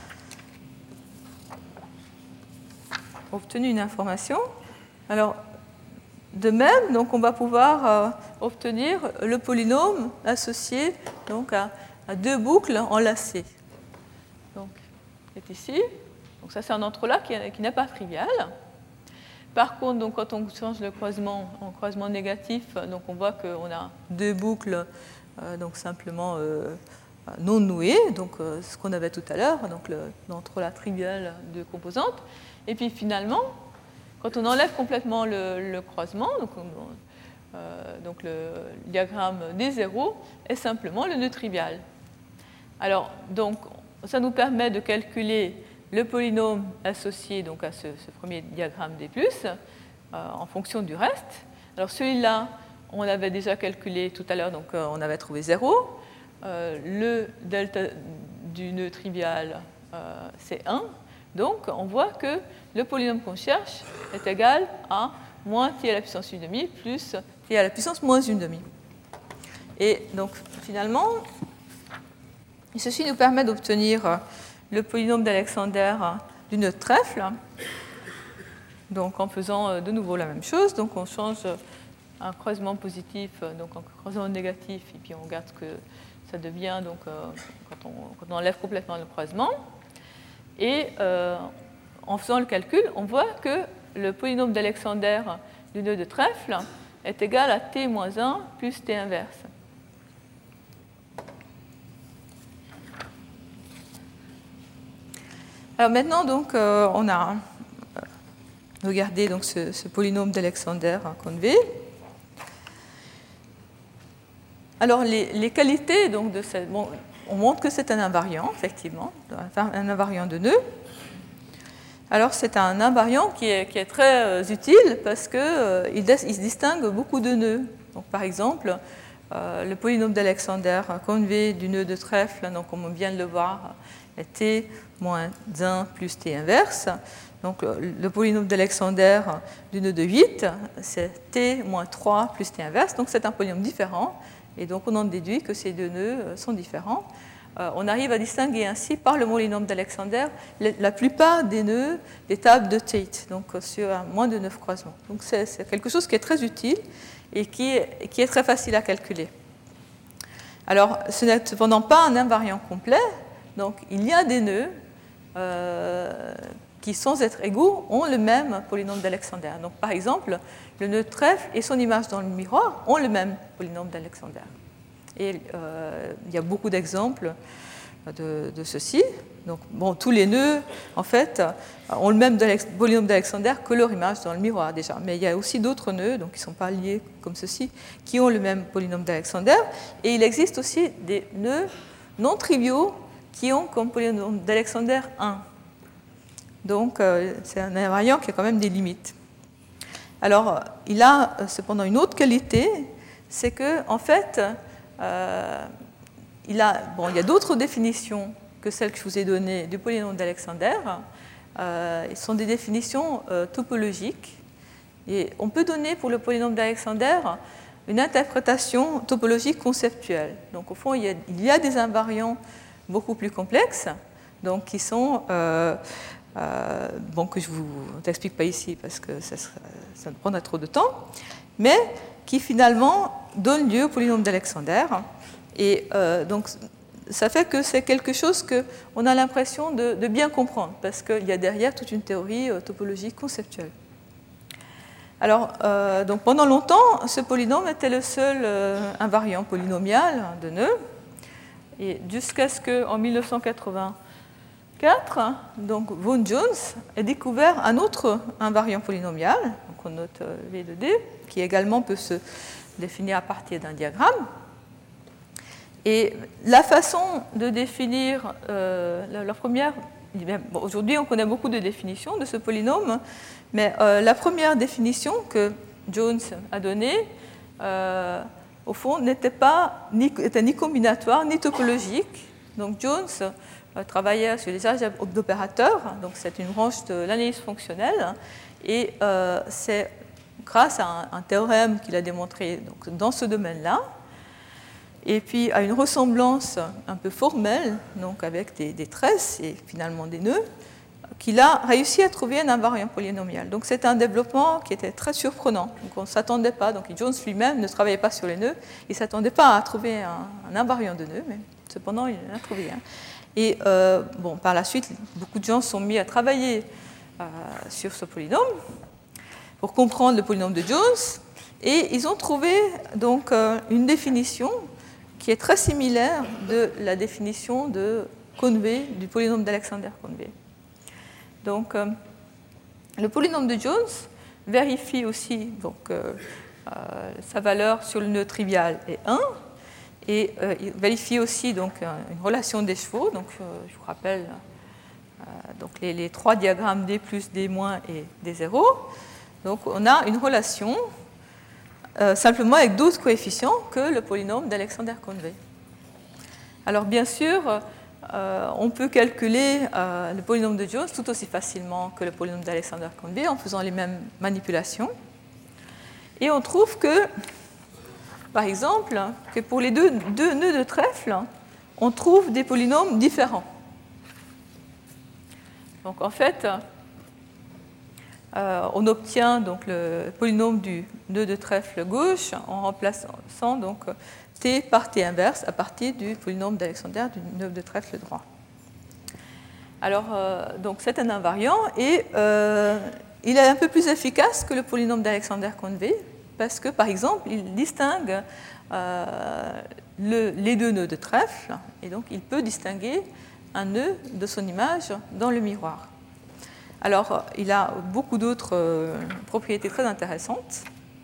obtenu une information. Alors, de même, donc, on va pouvoir euh, obtenir le polynôme associé donc, à, à deux boucles enlacées. Donc, c'est ici. Donc ça, c'est un entrelac qui, qui n'est pas trivial. Par contre, donc, quand on change le croisement en croisement négatif, donc, on voit qu'on a deux boucles euh, donc, simplement euh, non nouées, donc euh, ce qu'on avait tout à l'heure, donc l'entrelac trivial de composantes. Et puis finalement, quand on enlève complètement le, le croisement, donc, on, euh, donc le diagramme des zéros est simplement le nœud trivial. Alors, donc, ça nous permet de calculer le polynôme associé donc, à ce, ce premier diagramme des plus euh, en fonction du reste. Alors celui-là, on l'avait déjà calculé tout à l'heure, donc euh, on avait trouvé zéro. Euh, le delta du nœud trivial, euh, c'est un. Donc on voit que le polynôme qu'on cherche est égal à moins t à la puissance une demi plus t à la puissance moins une demi. Et donc finalement, ceci nous permet d'obtenir le polynôme d'Alexander du nœud de trèfle, donc en faisant de nouveau la même chose. Donc on change un croisement positif donc en croisement négatif, et puis on regarde ce que ça devient donc, euh, quand, on, quand on enlève complètement le croisement. Et euh, en faisant le calcul, on voit que le polynôme d'Alexander du nœud de trèfle est égal à t moins un plus t inverse. Alors maintenant, donc, euh, on a euh, regardé donc, ce, ce polynôme d'Alexander convé. Alors les, les qualités donc, de cette, bon, on montre que c'est un invariant, effectivement, un invariant de nœud. Alors c'est un invariant qui est, qui est très euh, utile parce qu'il euh, il se distingue beaucoup de nœuds. Donc, par exemple, euh, le polynôme d'Alexander convé du nœud de trèfle, donc, comme on vient de le voir, est t moins un plus t inverse. Donc le polynôme d'Alexander du nœud de huit, c'est t moins trois plus t inverse. Donc c'est un polynôme différent. Et donc on en déduit que ces deux nœuds sont différents. Euh, on arrive à distinguer ainsi par le polynôme d'Alexander la plupart des nœuds des tables de Tate, donc sur moins de neuf croisements. Donc c'est quelque chose qui est très utile et qui est, qui est très facile à calculer. Alors ce n'est cependant pas un invariant complet. Donc il y a des nœuds euh, qui, sans être égaux, ont le même polynôme d'Alexander. Donc par exemple, le nœud de trèfle et son image dans le miroir ont le même polynôme d'Alexander. Et euh, il y a beaucoup d'exemples de, de ceci. Donc bon, tous les nœuds, en fait, ont le même polynôme d'Alexander que leur image dans le miroir déjà. Mais il y a aussi d'autres nœuds, donc qui ne sont pas liés comme ceci, qui ont le même polynôme d'Alexander. Et il existe aussi des nœuds non triviaux qui ont comme polynôme d'Alexander un. Donc, euh, c'est un invariant qui a quand même des limites. Alors, il a euh, cependant une autre qualité, c'est que, en fait, euh, il, a, bon, il y a d'autres définitions que celles que je vous ai données du polynôme d'Alexander. Euh, ce sont des définitions euh, topologiques. Et on peut donner pour le polynôme d'Alexander une interprétation topologique conceptuelle. Donc, au fond, il y a, il y a des invariants beaucoup plus complexes, donc qui sont euh, euh, bon, que je ne vous explique pas ici parce que ça, sera, ça me prendra trop de temps, mais qui finalement donne lieu au polynôme d'Alexander. Et euh, donc, ça fait que c'est quelque chose qu'on a l'impression de, de bien comprendre, parce qu'il y a derrière toute une théorie euh, topologique conceptuelle. Alors, euh, donc pendant longtemps, ce polynôme était le seul euh, invariant polynomial de nœuds, et jusqu'à ce qu'en mille neuf cent quatre-vingt-quatre, donc Vaughan-Jones ait découvert un autre invariant polynomial, donc on note euh, V de D, qui également peut se définir à partir d'un diagramme. Et la façon de définir euh, la, la première, bon, aujourd'hui on connaît beaucoup de définitions de ce polynôme, mais euh, la première définition que Jones a donnée, euh, au fond, n'était pas ni, était ni combinatoire ni topologique. Donc Jones euh, travaillait sur les algèbres d'opérateurs, donc c'est une branche de l'analyse fonctionnelle, et euh, c'est grâce à un, un théorème qu'il a démontré donc, dans ce domaine-là, et puis à une ressemblance un peu formelle, donc avec des, des tresses et finalement des nœuds, qu'il a réussi à trouver un invariant polynomial. Donc c'est un développement qui était très surprenant. Donc on ne s'attendait pas, donc Jones lui-même ne travaillait pas sur les nœuds, il ne s'attendait pas à trouver un, un invariant de nœuds, mais cependant il en a trouvé un. Et euh, bon, par la suite, beaucoup de gens sont mis à travailler euh, sur ce polynôme pour comprendre le polynôme de Jones, et ils ont trouvé donc euh, une définition qui est très similaire de la définition de Conway, du polynôme d'Alexander-Conway. Donc, euh, le polynôme de Jones vérifie aussi donc, euh, euh, sa valeur sur le nœud trivial est un, et euh, il vérifie aussi donc, une relation des chevaux. Donc, euh, je vous rappelle euh, donc les, les trois diagrammes D plus, D moins et D zéro. Donc, on a une relation Euh, simplement avec d'autres coefficients que le polynôme d'Alexander-Conway. Alors bien sûr, euh, on peut calculer euh, le polynôme de Jones tout aussi facilement que le polynôme d'Alexander-Conway en faisant les mêmes manipulations. Et on trouve que, par exemple, que pour les deux, deux nœuds de trèfle, on trouve des polynômes différents. Donc en fait, Euh, on obtient donc le polynôme du nœud de trèfle gauche en remplaçant donc t par t inverse à partir du polynôme d'Alexander du nœud de trèfle droit. Alors, euh, donc c'est un invariant et euh, il est un peu plus efficace que le polynôme d'Alexander-Conway parce que, par exemple, il distingue euh, le, les deux nœuds de trèfle et donc il peut distinguer un nœud de son image dans le miroir. Alors, il a beaucoup d'autres euh, propriétés très intéressantes.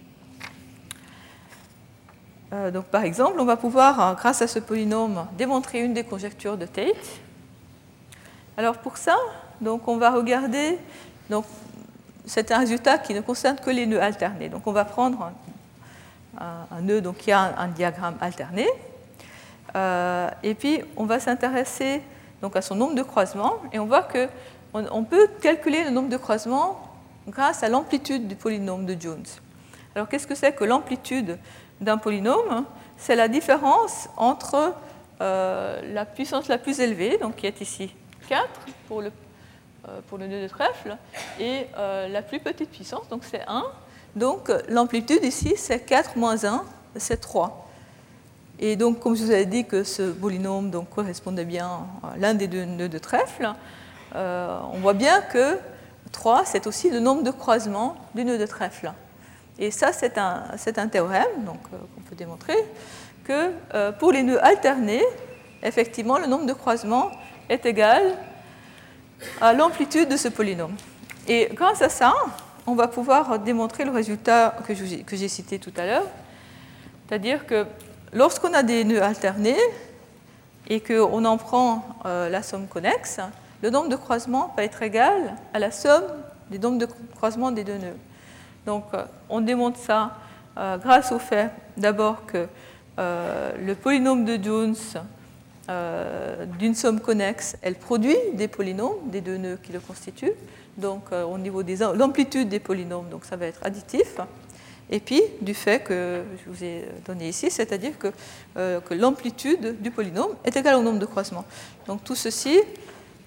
Euh, donc, par exemple, on va pouvoir, grâce à ce polynôme, démontrer une des conjectures de Tate. Alors, pour ça, donc, on va regarder. Donc, c'est un résultat qui ne concerne que les nœuds alternés. Donc, on va prendre un, un, un nœud donc, qui a un, un diagramme alterné. Euh, et puis, on va s'intéresser donc, à son nombre de croisements. Et on voit que on peut calculer le nombre de croisements grâce à l'amplitude du polynôme de Jones. Alors, qu'est-ce que c'est que l'amplitude d'un polynôme? C'est la différence entre euh, la puissance la plus élevée, donc qui est ici quatre pour le, euh, pour le nœud de trèfle, et euh, la plus petite puissance, donc c'est un. Donc, l'amplitude ici, c'est quatre moins un, c'est trois. Et donc, comme je vous avais dit que ce polynôme donc, correspondait bien à l'un des deux nœuds de trèfle, Euh, on voit bien que trois, c'est aussi le nombre de croisements du nœud de trèfle. Et ça, c'est un, c'est un théorème donc, euh, qu'on peut démontrer que euh, pour les nœuds alternés, effectivement, le nombre de croisements est égal à l'amplitude de ce polynôme. Et grâce à ça, on va pouvoir démontrer le résultat que, je, que j'ai cité tout à l'heure, c'est-à-dire que lorsqu'on a des nœuds alternés et qu'on en prend euh, la somme connexe, le nombre de croisements peut être égal à la somme des nombres de croisements des deux nœuds. Donc, euh, on démontre ça euh, grâce au fait, d'abord, que euh, le polynôme de Jones euh, d'une somme connexe, elle produit des polynômes des deux nœuds qui le constituent. Donc, euh, au niveau de l'amplitude des polynômes, donc ça va être additif. Et puis, du fait que je vous ai donné ici, c'est-à-dire que, euh, que l'amplitude du polynôme est égale au nombre de croisements. Donc, tout ceci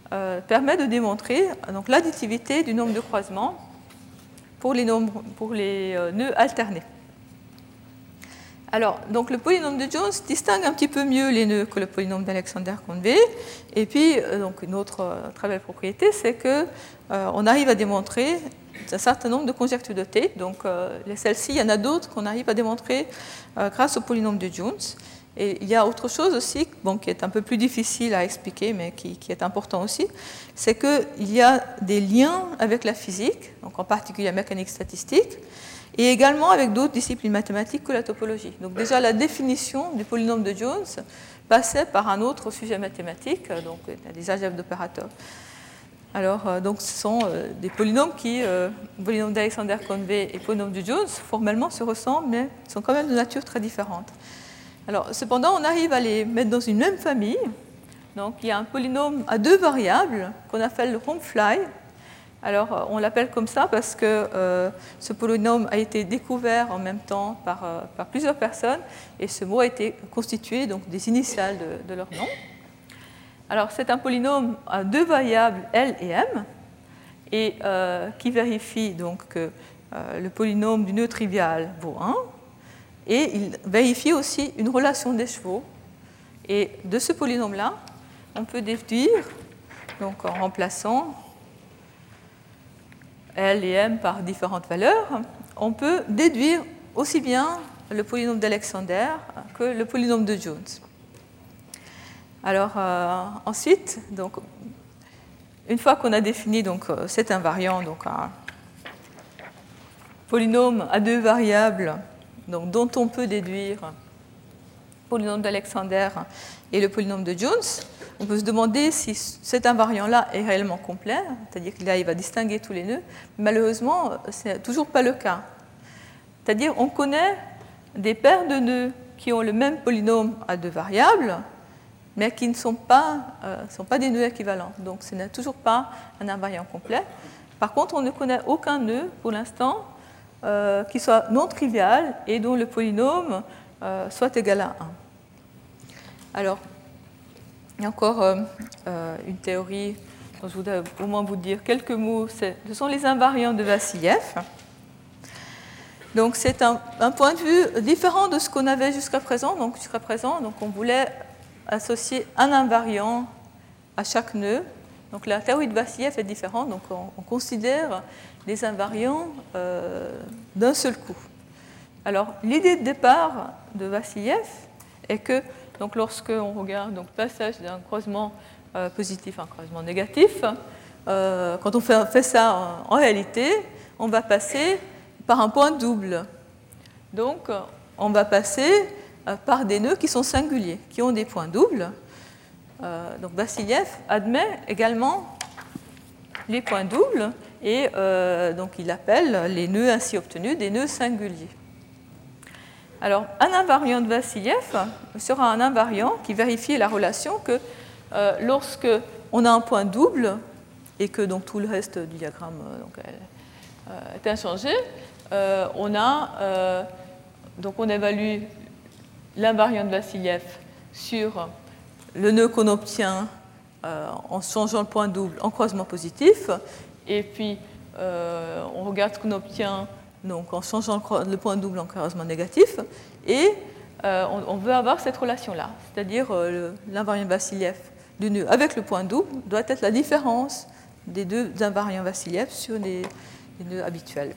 euh, permet de démontrer donc, l'additivité du nombre de croisements pour les, nombres, pour les euh, nœuds alternés. Alors, donc le polynôme de Jones distingue un petit peu mieux les nœuds que le polynôme d'Alexander-Conway. Et puis, euh, donc une autre euh, très belle propriété, c'est qu'on euh, arrive à démontrer un certain nombre de conjectures de Tate. Donc, euh, celles-ci, il y en a d'autres qu'on arrive à démontrer euh, grâce au polynôme de Jones. Et il y a autre chose aussi, bon, qui est un peu plus difficile à expliquer, mais qui, qui est important aussi, c'est qu'il y a des liens avec la physique, donc en particulier la mécanique statistique, et également avec d'autres disciplines mathématiques que la topologie. Donc déjà, la définition du polynôme de Jones passait par un autre sujet mathématique, donc des algèbres d'opérateurs. Alors, euh, donc, ce sont euh, des polynômes qui, euh, polynôme d'Alexander-Conway et polynôme de Jones, formellement se ressemblent, mais sont quand même de nature très différente. Alors, cependant, on arrive à les mettre dans une même famille. Donc, il y a un polynôme à deux variables qu'on appelle le Home-Fly. Alors, on l'appelle comme ça parce que euh, ce polynôme a été découvert en même temps par, euh, par plusieurs personnes et ce mot a été constitué donc, des initiales de, de leur nom. Alors, c'est un polynôme à deux variables L et M et euh, qui vérifie donc que euh, le polynôme du nœud trivial vaut un et il vérifie aussi une relation d'écheveau. Et de ce polynôme-là, on peut déduire, donc en remplaçant L et M par différentes valeurs, on peut déduire aussi bien le polynôme d'Alexander que le polynôme de Jones. Alors euh, ensuite, donc, une fois qu'on a défini donc, cet invariant, donc un polynôme à deux variables donc, dont on peut déduire le polynôme d'Alexander et le polynôme de Jones, on peut se demander si cet invariant-là est réellement complet, c'est-à-dire qu'il arrive à distinguer tous les nœuds. Malheureusement, ce n'est toujours pas le cas. C'est-à-dire qu'on connaît des paires de nœuds qui ont le même polynôme à deux variables, mais qui ne sont pas, euh, sont pas des nœuds équivalents. Donc ce n'est toujours pas un invariant complet. Par contre, on ne connaît aucun nœud pour l'instant euh, qui soit non trivial et dont le polynôme euh, soit égal à un. Alors, il y a encore euh, euh, une théorie dont je voudrais au moins vous dire quelques mots. Ce sont les invariants de Vassiliev. Donc, c'est un, un point de vue différent de ce qu'on avait jusqu'à présent. Donc, jusqu'à présent, donc, on voulait associer un invariant à chaque nœud. Donc, la théorie de Vassiliev est différente. Donc, on, on considère les invariants euh, d'un seul coup. Alors, l'idée de départ de Vassiliev est que donc, lorsque on regarde donc, le passage d'un croisement euh, positif à un croisement négatif, euh, quand on fait, fait ça en, en réalité, on va passer par un point double. Donc, on va passer euh, par des nœuds qui sont singuliers, qui ont des points doubles. Euh, donc, Vassiliev admet également les points doubles et euh, donc, il appelle les nœuds ainsi obtenus des nœuds singuliers. Alors, un invariant de Vassiliev sera un invariant qui vérifie la relation que euh, lorsque on a un point double et que donc, tout le reste du diagramme euh, donc, euh, est inchangé, euh, on, a, euh, donc on évalue l'invariant de Vassiliev sur le nœud qu'on obtient euh, en changeant le point double en croisement positif, et puis euh, on regarde ce qu'on obtient donc en changeant le point double en croisement négatif, et euh, on, on veut avoir cette relation-là, c'est-à-dire euh, l'invariant Vassiliev du nœud avec le point double doit être la différence des deux invariants Vassiliev sur les, les nœuds habituels.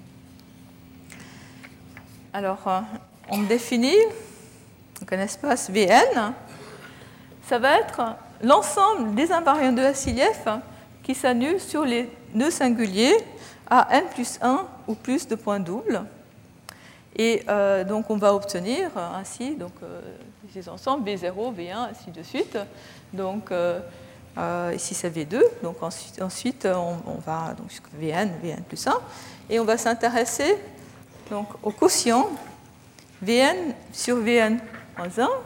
Alors, euh, on définit donc un espace V N, ça va être l'ensemble des invariants de Vassiliev qui s'annulent sur les nœuds singuliers à n plus un ou plus de points doubles. Et euh, donc on va obtenir euh, ainsi donc, euh, ces ensembles V zéro, V un, ainsi de suite. Donc euh, euh, ici c'est V deux, donc ensuite, ensuite on, on va donc, jusqu'à V N, V N plus un, et on va s'intéresser donc, au quotient V N sur V N moins un.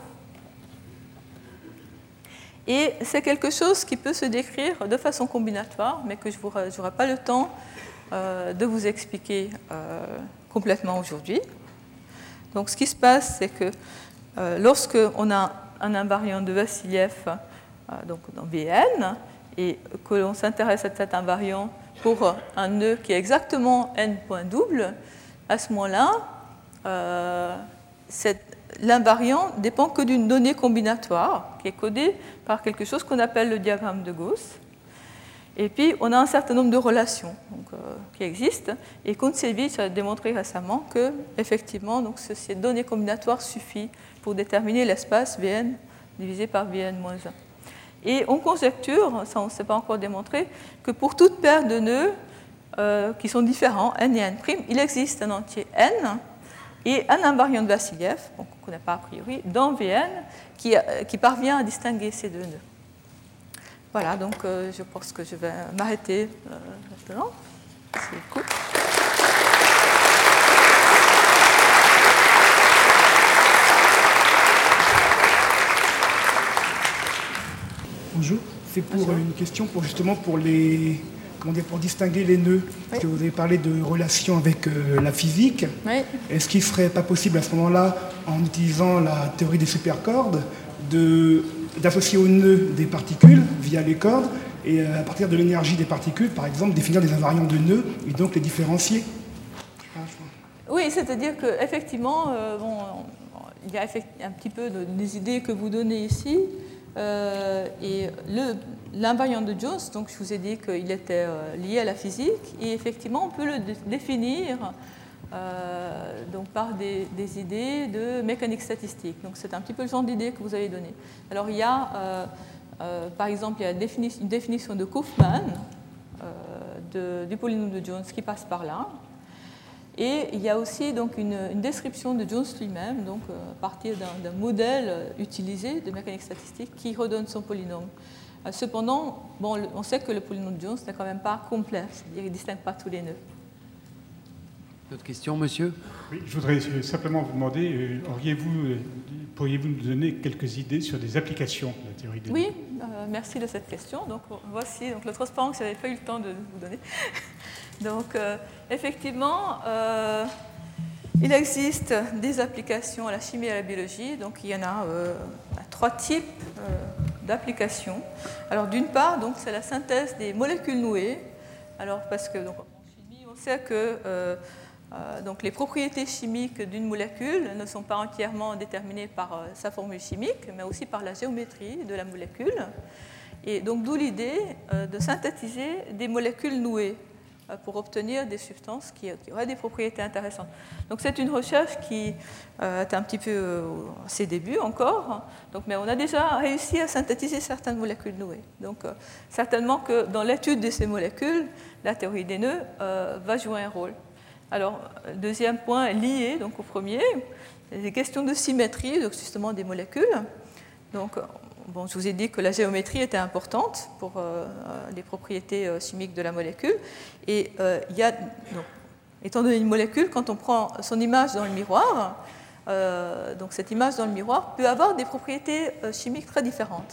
Et c'est quelque chose qui peut se décrire de façon combinatoire, mais que je n'aurai pas le temps euh, de vous expliquer euh, complètement aujourd'hui. Donc ce qui se passe, c'est que euh, lorsque on a un invariant de Vassiliev donc dans V N, et que l'on s'intéresse à cet invariant pour un nœud qui est exactement n point double, à ce moment-là, euh, l'invariant ne dépend que d'une donnée combinatoire qui est codée par quelque chose qu'on appelle le diagramme de Gauss. Et puis, on a un certain nombre de relations donc, euh, qui existent. Et Kontsevich a démontré récemment que, effectivement, donc, cette donnée combinatoire suffit pour déterminer l'espace Vn divisé par Vn moins un. Et on conjecture, ça on ne s'est pas encore démontré, que pour toute paire de nœuds euh, qui sont différents, n et n', il existe un entier n et un invariant de Vassiliev, qu'on ne connaît pas a priori, dans Vn, qui, qui parvient à distinguer ces deux nœuds. Voilà, donc euh, je pense que je vais m'arrêter euh, maintenant. C'est cool. Bonjour, c'est pour Bonjour. Une question pour justement pour les comment dire pour distinguer les nœuds. Oui. Parce que vous avez parlé de relations avec euh, la physique. Oui. Est-ce qu'il ne serait pas possible à ce moment-là, en utilisant la théorie des supercordes, de d'associer aux nœuds des particules via les cordes et à partir de l'énergie des particules, par exemple, définir des invariants de nœuds et donc les différencier? Oui, c'est-à-dire qu'effectivement, euh, bon, il y a un petit peu de, des idées que vous donnez ici. Euh, et l'invariant de Jones, donc je vous ai dit qu'il était euh, lié à la physique, et effectivement, on peut le dé définir Euh, donc par des, des idées de mécanique statistique. Donc c'est un petit peu le genre d'idées que vous avez donné. Alors il y a, euh, euh, par exemple, il y a une définition, une définition de Kaufmann euh, de, du polynôme de Jones qui passe par là. Et il y a aussi donc une, une description de Jones lui-même, donc euh, à partir d'un modèle utilisé de mécanique statistique qui redonne son polynôme. Euh, cependant, bon, on sait que le polynôme de Jones n'est quand même pas complet, c'est-à-dire qu'il ne distingue pas tous les nœuds. D'autres questions, monsieur? Oui, je voudrais simplement vous demander, euh, auriez-vous, euh, pourriez-vous nous donner quelques idées sur des applications de la théorie des nœuds? Oui, euh, merci de cette question. Donc, voici donc, le transparent que je n'avais pas eu le temps de vous donner. Donc, euh, effectivement, euh, il existe des applications à la chimie et à la biologie. Donc, il y en a euh, trois types euh, d'applications. Alors, d'une part, donc, c'est la synthèse des molécules nouées. Alors, parce que donc, en chimie, on sait que euh, Euh, donc les propriétés chimiques d'une molécule ne sont pas entièrement déterminées par euh, sa formule chimique, mais aussi par la géométrie de la molécule. Et donc d'où l'idée euh, de synthétiser des molécules nouées euh, pour obtenir des substances qui, qui auraient des propriétés intéressantes. Donc c'est une recherche qui euh, est un petit peu euh, à ses débuts encore, donc, mais on a déjà réussi à synthétiser certaines molécules nouées. Donc euh, certainement que dans l'étude de ces molécules, la théorie des nœuds euh, va jouer un rôle. Alors, le deuxième point est lié donc, au premier, les questions de symétrie, donc justement des molécules. Donc, bon, je vous ai dit que la géométrie était importante pour euh, les propriétés euh, chimiques de la molécule. Et euh, il y a, donc, étant donné une molécule, quand on prend son image dans le miroir, euh, donc cette image dans le miroir peut avoir des propriétés euh, chimiques très différentes.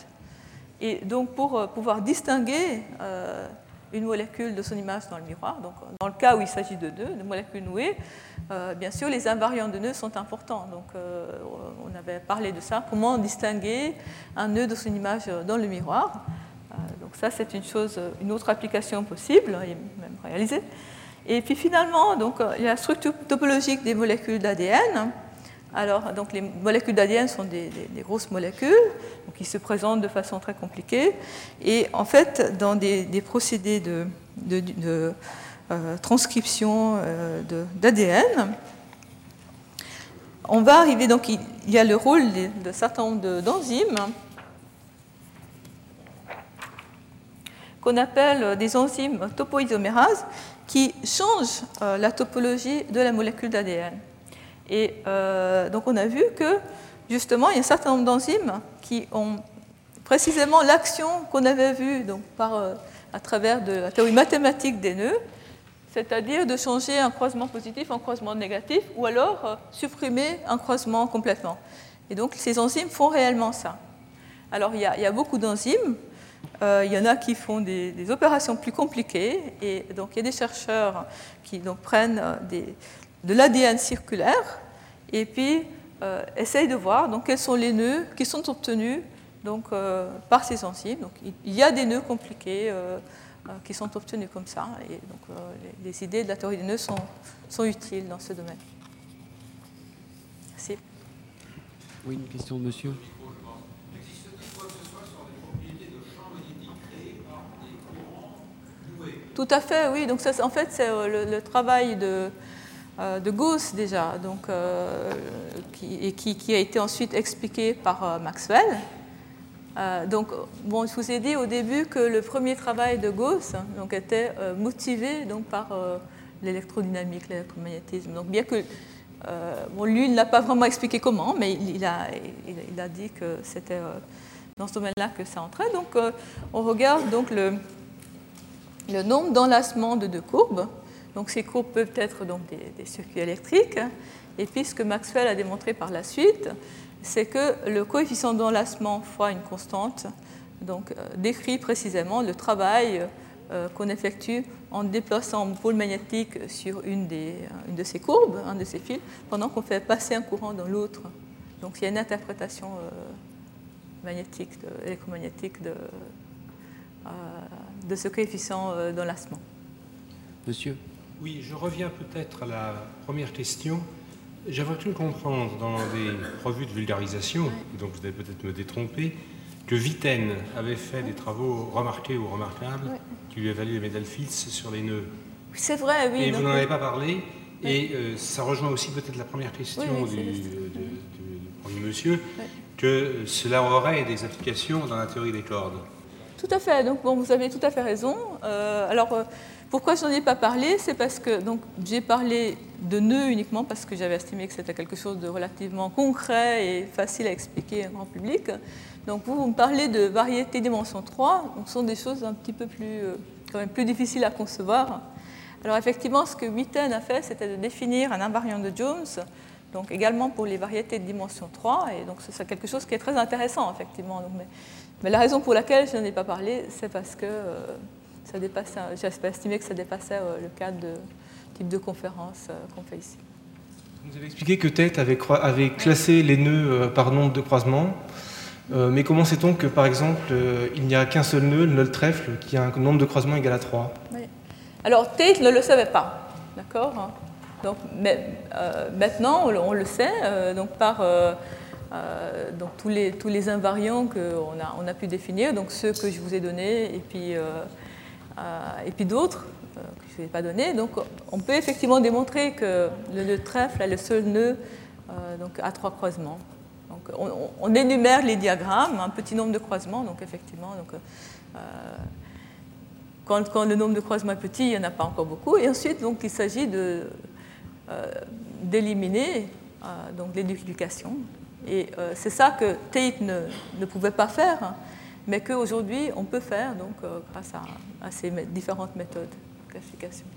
Et donc, pour euh, pouvoir distinguer euh, une molécule de son image dans le miroir. Donc, dans le cas où il s'agit de nœuds, de molécules nouées, euh, bien sûr, les invariants de nœuds sont importants. Donc, euh, on avait parlé de ça. Comment distinguer un nœud de son image dans le miroir? euh, Donc, ça, c'est une chose, une autre application possible, et même réalisée. Et puis, finalement, donc, il y a la structure topologique des molécules d'A D N. Alors, donc, les molécules d'A D N sont des, des, des grosses molécules donc, qui se présentent de façon très compliquée. Et en fait, dans des, des procédés de, de, de euh, transcription euh, d'A D N, on va arriver, donc il y a le rôle de, de certains nombres d'enzymes qu'on appelle des enzymes topoisomérases qui changent euh, la topologie de la molécule d'A D N. Et euh, donc on a vu que justement il y a un certain nombre d'enzymes qui ont précisément l'action qu'on avait vue donc, par, euh, à travers de la théorie mathématique des nœuds, c'est-à-dire de changer un croisement positif en croisement négatif ou alors euh, supprimer un croisement complètement. Et donc ces enzymes font réellement ça. Alors il y a, il y a beaucoup d'enzymes, euh, il y en a qui font des, des opérations plus compliquées et donc il y a des chercheurs qui donc, prennent des de l'A D N circulaire, et puis euh, essaye de voir donc, quels sont les nœuds qui sont obtenus donc, euh, par ces enzymes. Donc, il y a des nœuds compliqués euh, euh, qui sont obtenus comme ça. Et donc, euh, les, les idées de la théorie des nœuds sont, sont utiles dans ce domaine. Merci. Oui, une question de monsieur. Tout à fait, oui. Donc ça, en fait, c'est le, le travail de, euh, de Gauss déjà, donc, euh, qui, et qui, qui a été ensuite expliqué par euh, Maxwell. Euh, donc, bon, je vous ai dit au début que le premier travail de Gauss donc, était euh, motivé donc, par euh, l'électrodynamique, l'électromagnétisme. Donc, bien que euh, bon, lui ne l'a pas vraiment expliqué comment, mais il, il, a, il, il a dit que c'était euh, dans ce domaine-là que ça entrait. Donc, euh, on regarde donc le le nombre d'enlacements de deux courbes. Donc ces courbes peuvent être donc des, des circuits électriques. Et puis ce que Maxwell a démontré par la suite, c'est que le coefficient d'enlacement fois une constante donc, euh, décrit précisément le travail euh, qu'on effectue en déplaçant un pôle magnétique sur une, des, une de ces courbes, un de ces fils, pendant qu'on fait passer un courant dans l'autre. Donc il y a une interprétation euh, magnétique, de, électromagnétique de... Euh, de ce coefficient d'enlacement. Monsieur ? Oui, je reviens peut-être à la première question. J'avais cru comprendre dans des revues de vulgarisation, oui. Donc vous allez peut-être me détromper, que Witten avait fait des travaux remarqués ou remarquables oui. qui lui valaient les médailles Fields sur les nœuds. C'est vrai, oui. Et donc, vous n'en oui. avez pas parlé. Oui. Et euh, ça rejoint aussi peut-être la première question oui, oui, du, de, du, du premier monsieur, oui. que cela aurait des applications dans la théorie des cordes. Tout à fait. Donc, bon, vous avez tout à fait raison. Euh, alors, euh, pourquoi je n'en ai pas parlé? C'est parce que donc, j'ai parlé de nœuds uniquement parce que j'avais estimé que c'était quelque chose de relativement concret et facile à expliquer au grand public. Donc, vous, vous me parlez de variété dimension trois. Donc, ce sont des choses un petit peu plus, euh, quand même plus difficiles à concevoir. Alors, effectivement, ce que Witten a fait, c'était de définir un invariant de Jones, donc également pour les variétés de dimension trois. Et donc, c'est quelque chose qui est très intéressant, effectivement. Donc, mais, Mais la raison pour laquelle je n'en ai pas parlé, c'est parce que euh, ça dépasse, j'ai estimé que ça dépassait euh, le cadre de type de conférence euh, qu'on fait ici. Vous avez expliqué que Tate avait, avait classé les nœuds euh, par nombre de croisements, euh, mais comment sait-on que, par exemple, euh, il n'y a qu'un seul nœud, le nœud de trèfle, qui a un nombre de croisements égal à trois? Oui. Alors Tate ne le savait pas, d'accord? Donc, mais, euh, maintenant, on le, on le sait, euh, donc par... Euh, Euh, donc tous les, tous les invariants qu'on a, on a pu définir, donc ceux que je vous ai donnés et puis, euh, euh, et puis d'autres euh, que je ne vous ai pas donnés. Donc on peut effectivement démontrer que le nœud de trèfle est le seul nœud euh, donc à trois croisements. Donc on, on énumère les diagrammes, un petit nombre de croisements, donc effectivement, donc, euh, quand, quand le nombre de croisements est petit, il n'y en a pas encore beaucoup. Et ensuite, donc, il s'agit de, euh, d'éliminer euh, donc, les duplications. Et euh, c'est ça que Tate ne, ne pouvait pas faire, hein, mais qu'aujourd'hui on peut faire donc, euh, grâce à, à ces différentes méthodes de classification.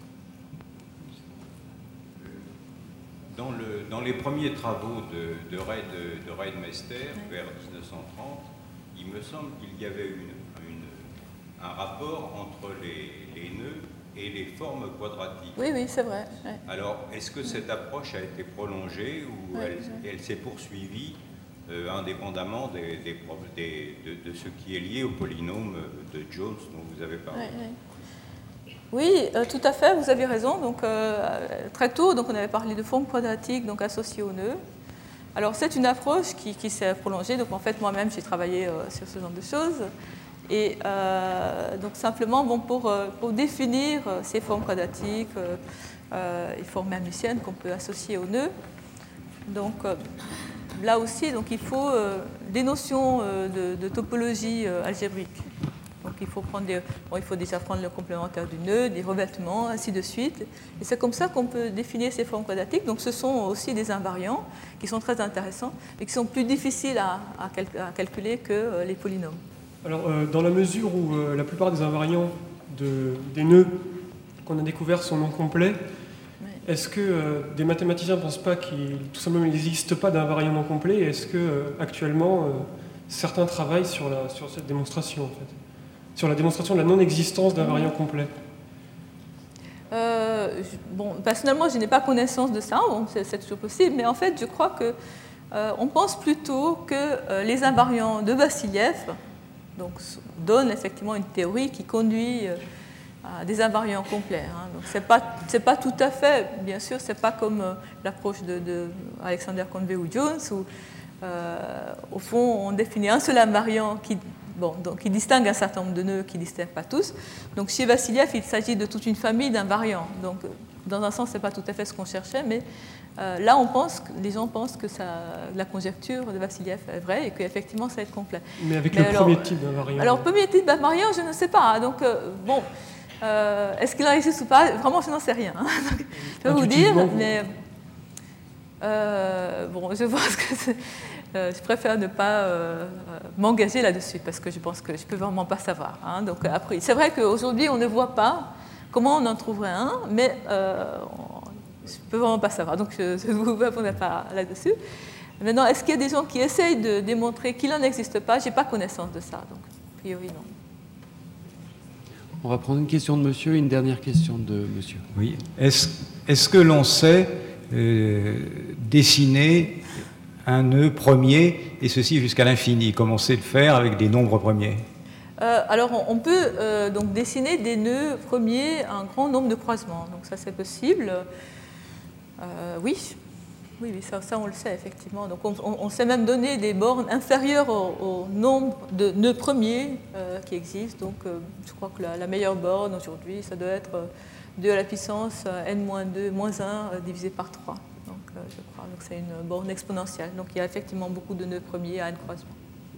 Dans, le, dans les premiers travaux de, de, Reid, de Reidemeister, oui. vers dix-neuf cent trente, il me semble qu'il y avait une, une, un rapport entre les, les nœuds et les formes quadratiques. Oui, oui, c'est vrai. Oui. Alors, est-ce que cette approche a été prolongée ou oui, elle, oui. elle s'est poursuivie euh, indépendamment des, des, des, de, de ce qui est lié au polynôme de Jones dont vous avez parlé? Oui, oui. oui euh, tout à fait, vous avez raison. Donc, euh, très tôt, donc, on avait parlé de formes quadratiques donc, associées aux nœuds. Alors, c'est une approche qui, qui s'est prolongée. Donc, en fait, moi-même, j'ai travaillé euh, sur ce genre de choses. Et euh, donc simplement bon, pour, pour définir ces formes quadratiques euh, euh, et formes hermitiennes qu'on peut associer aux nœuds. Donc euh, là aussi, donc, il faut euh, des notions euh, de, de topologie euh, algébrique. Donc il faut, prendre des, bon, il faut déjà prendre le complémentaire du nœud, des revêtements, ainsi de suite. Et c'est comme ça qu'on peut définir ces formes quadratiques. Donc ce sont aussi des invariants qui sont très intéressants et qui sont plus difficiles à, à, cal- à calculer que euh, les polynômes. Alors, euh, dans la mesure où euh, la plupart des invariants de, des nœuds qu'on a découverts sont non complets, oui. est-ce que euh, des mathématiciens ne pensent pas qu'il tout simplement il n'existe pas d'invariants non complets? Est-ce que euh, actuellement euh, certains travaillent sur, la, sur cette démonstration, en fait, sur la démonstration de la non-existence d'invariants complets? euh, je, bon, personnellement, je n'ai pas connaissance de ça. Bon, c'est, c'est toujours possible, mais en fait, je crois que euh, on pense plutôt que euh, les invariants de Vassiliev donc, donnent effectivement une théorie qui conduit euh, à des invariants complets. Hein. Donc, c'est pas, c'est pas tout à fait, bien sûr, c'est pas comme euh, l'approche de, de Alexander Conway ou Jones, où euh, au fond on définit un seul invariant qui, bon, donc, qui distingue un certain nombre de nœuds, qui ne distingue pas tous. Donc chez Vassiliev, il s'agit de toute une famille d'invariants. Donc dans un sens, ce n'est pas tout à fait ce qu'on cherchait, mais euh, là, on pense, les gens pensent que ça, la conjecture de Vassiliev est vraie et qu'effectivement, ça va être complet. Mais avec mais le alors, premier type d'invariant. Alors, premier type d'invariant, je ne sais pas. Donc, euh, bon, euh, est-ce qu'il en existe ou pas? Vraiment, je n'en sais rien. Hein. Donc, je vais vous dire, mais euh, bon, je pense que c'est, euh, je préfère ne pas euh, m'engager là-dessus parce que je pense que je ne peux vraiment pas savoir. Hein. Donc, après, c'est vrai qu'aujourd'hui, on ne voit pas comment on en trouverait un, mais euh, je ne peux vraiment pas savoir. Donc, je ne vous répondrai pas là-dessus. Maintenant, est-ce qu'il y a des gens qui essayent de démontrer qu'il n'en existe pas? Je n'ai pas connaissance de ça, donc a priori non. On va prendre une question de monsieur et une dernière question de monsieur. Oui. Est-ce, est-ce que l'on sait euh, dessiner un nœud premier, et ceci jusqu'à l'infini, comme on sait le faire avec des nombres premiers? euh, Alors, on, on peut euh, donc dessiner des nœuds premiers à un grand nombre de croisements. Donc ça, c'est possible. Euh, oui. Oui, oui ça, ça, on le sait, effectivement. Donc, on, on sait même donner des bornes inférieures au, au nombre de nœuds premiers euh, qui existent. Donc, euh, je crois que la, la meilleure borne aujourd'hui, ça doit être deux à la puissance n moins deux, moins un, euh, divisé par trois. Donc, euh, je crois. Donc, c'est une borne exponentielle. Donc, il y a effectivement beaucoup de nœuds premiers à n croisements.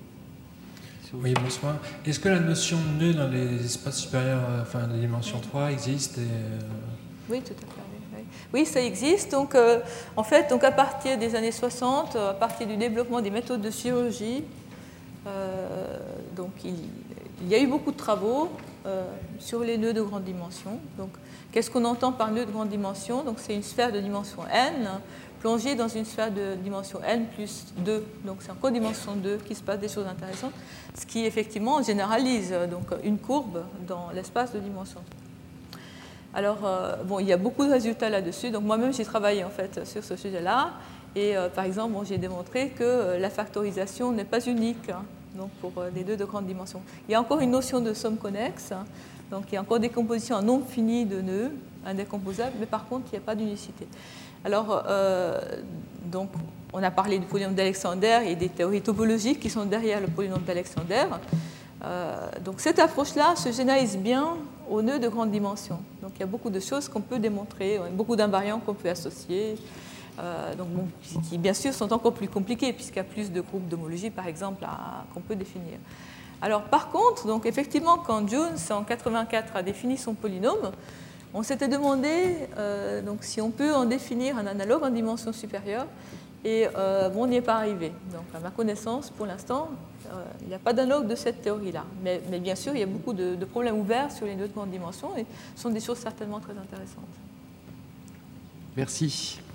Oui, bonsoir. Est-ce que la notion de nœud dans les espaces supérieurs, enfin, la dimension trois, existe et, euh... Oui, tout à fait. Oui, ça existe. Donc, euh, en fait, donc à partir des années soixante, à partir du développement des méthodes de chirurgie, euh, donc il, il y a eu beaucoup de travaux euh, sur les nœuds de grande dimension. Donc, qu'est-ce qu'on entend par nœud de grande dimension? Donc, c'est une sphère de dimension n plongée dans une sphère de dimension n plus deux. Donc, c'est en codimension deux qu'il se passe des choses intéressantes, ce qui effectivement généralise donc une courbe dans l'espace de dimension trois. Alors, euh, bon, il y a beaucoup de résultats là-dessus. Donc, moi-même, j'ai travaillé en fait sur ce sujet-là. Et euh, par exemple, bon, j'ai démontré que euh, la factorisation n'est pas unique hein, donc pour euh, les nœuds de grande dimension. Il y a encore une notion de somme connexe. Hein, donc, il y a encore des compositions en nombre fini de nœuds indécomposables, mais par contre, il n'y a pas d'unicité. Alors, euh, donc, on a parlé du polynôme d'Alexander et des théories topologiques qui sont derrière le polynôme d'Alexander. Euh, donc cette approche-là se généralise bien aux nœuds de grande dimension. Donc il y a beaucoup de choses qu'on peut démontrer, beaucoup d'invariants qu'on peut associer, euh, donc, bon, qui bien sûr sont encore plus compliqués puisqu'il y a plus de groupes d'homologie par exemple à, qu'on peut définir. Alors par contre, donc, effectivement, quand Jones en quatre-vingt-quatre a défini son polynôme, on s'était demandé euh, donc, si on peut en définir un analogue en dimension supérieure. Et euh, bon, on n'y est pas arrivé. Donc, à ma connaissance, pour l'instant, euh, il n'y a pas d'analogue de cette théorie-là. Mais, mais bien sûr, il y a beaucoup de, de problèmes ouverts sur les nœuds de grande dimension et ce sont des choses certainement très intéressantes. Merci.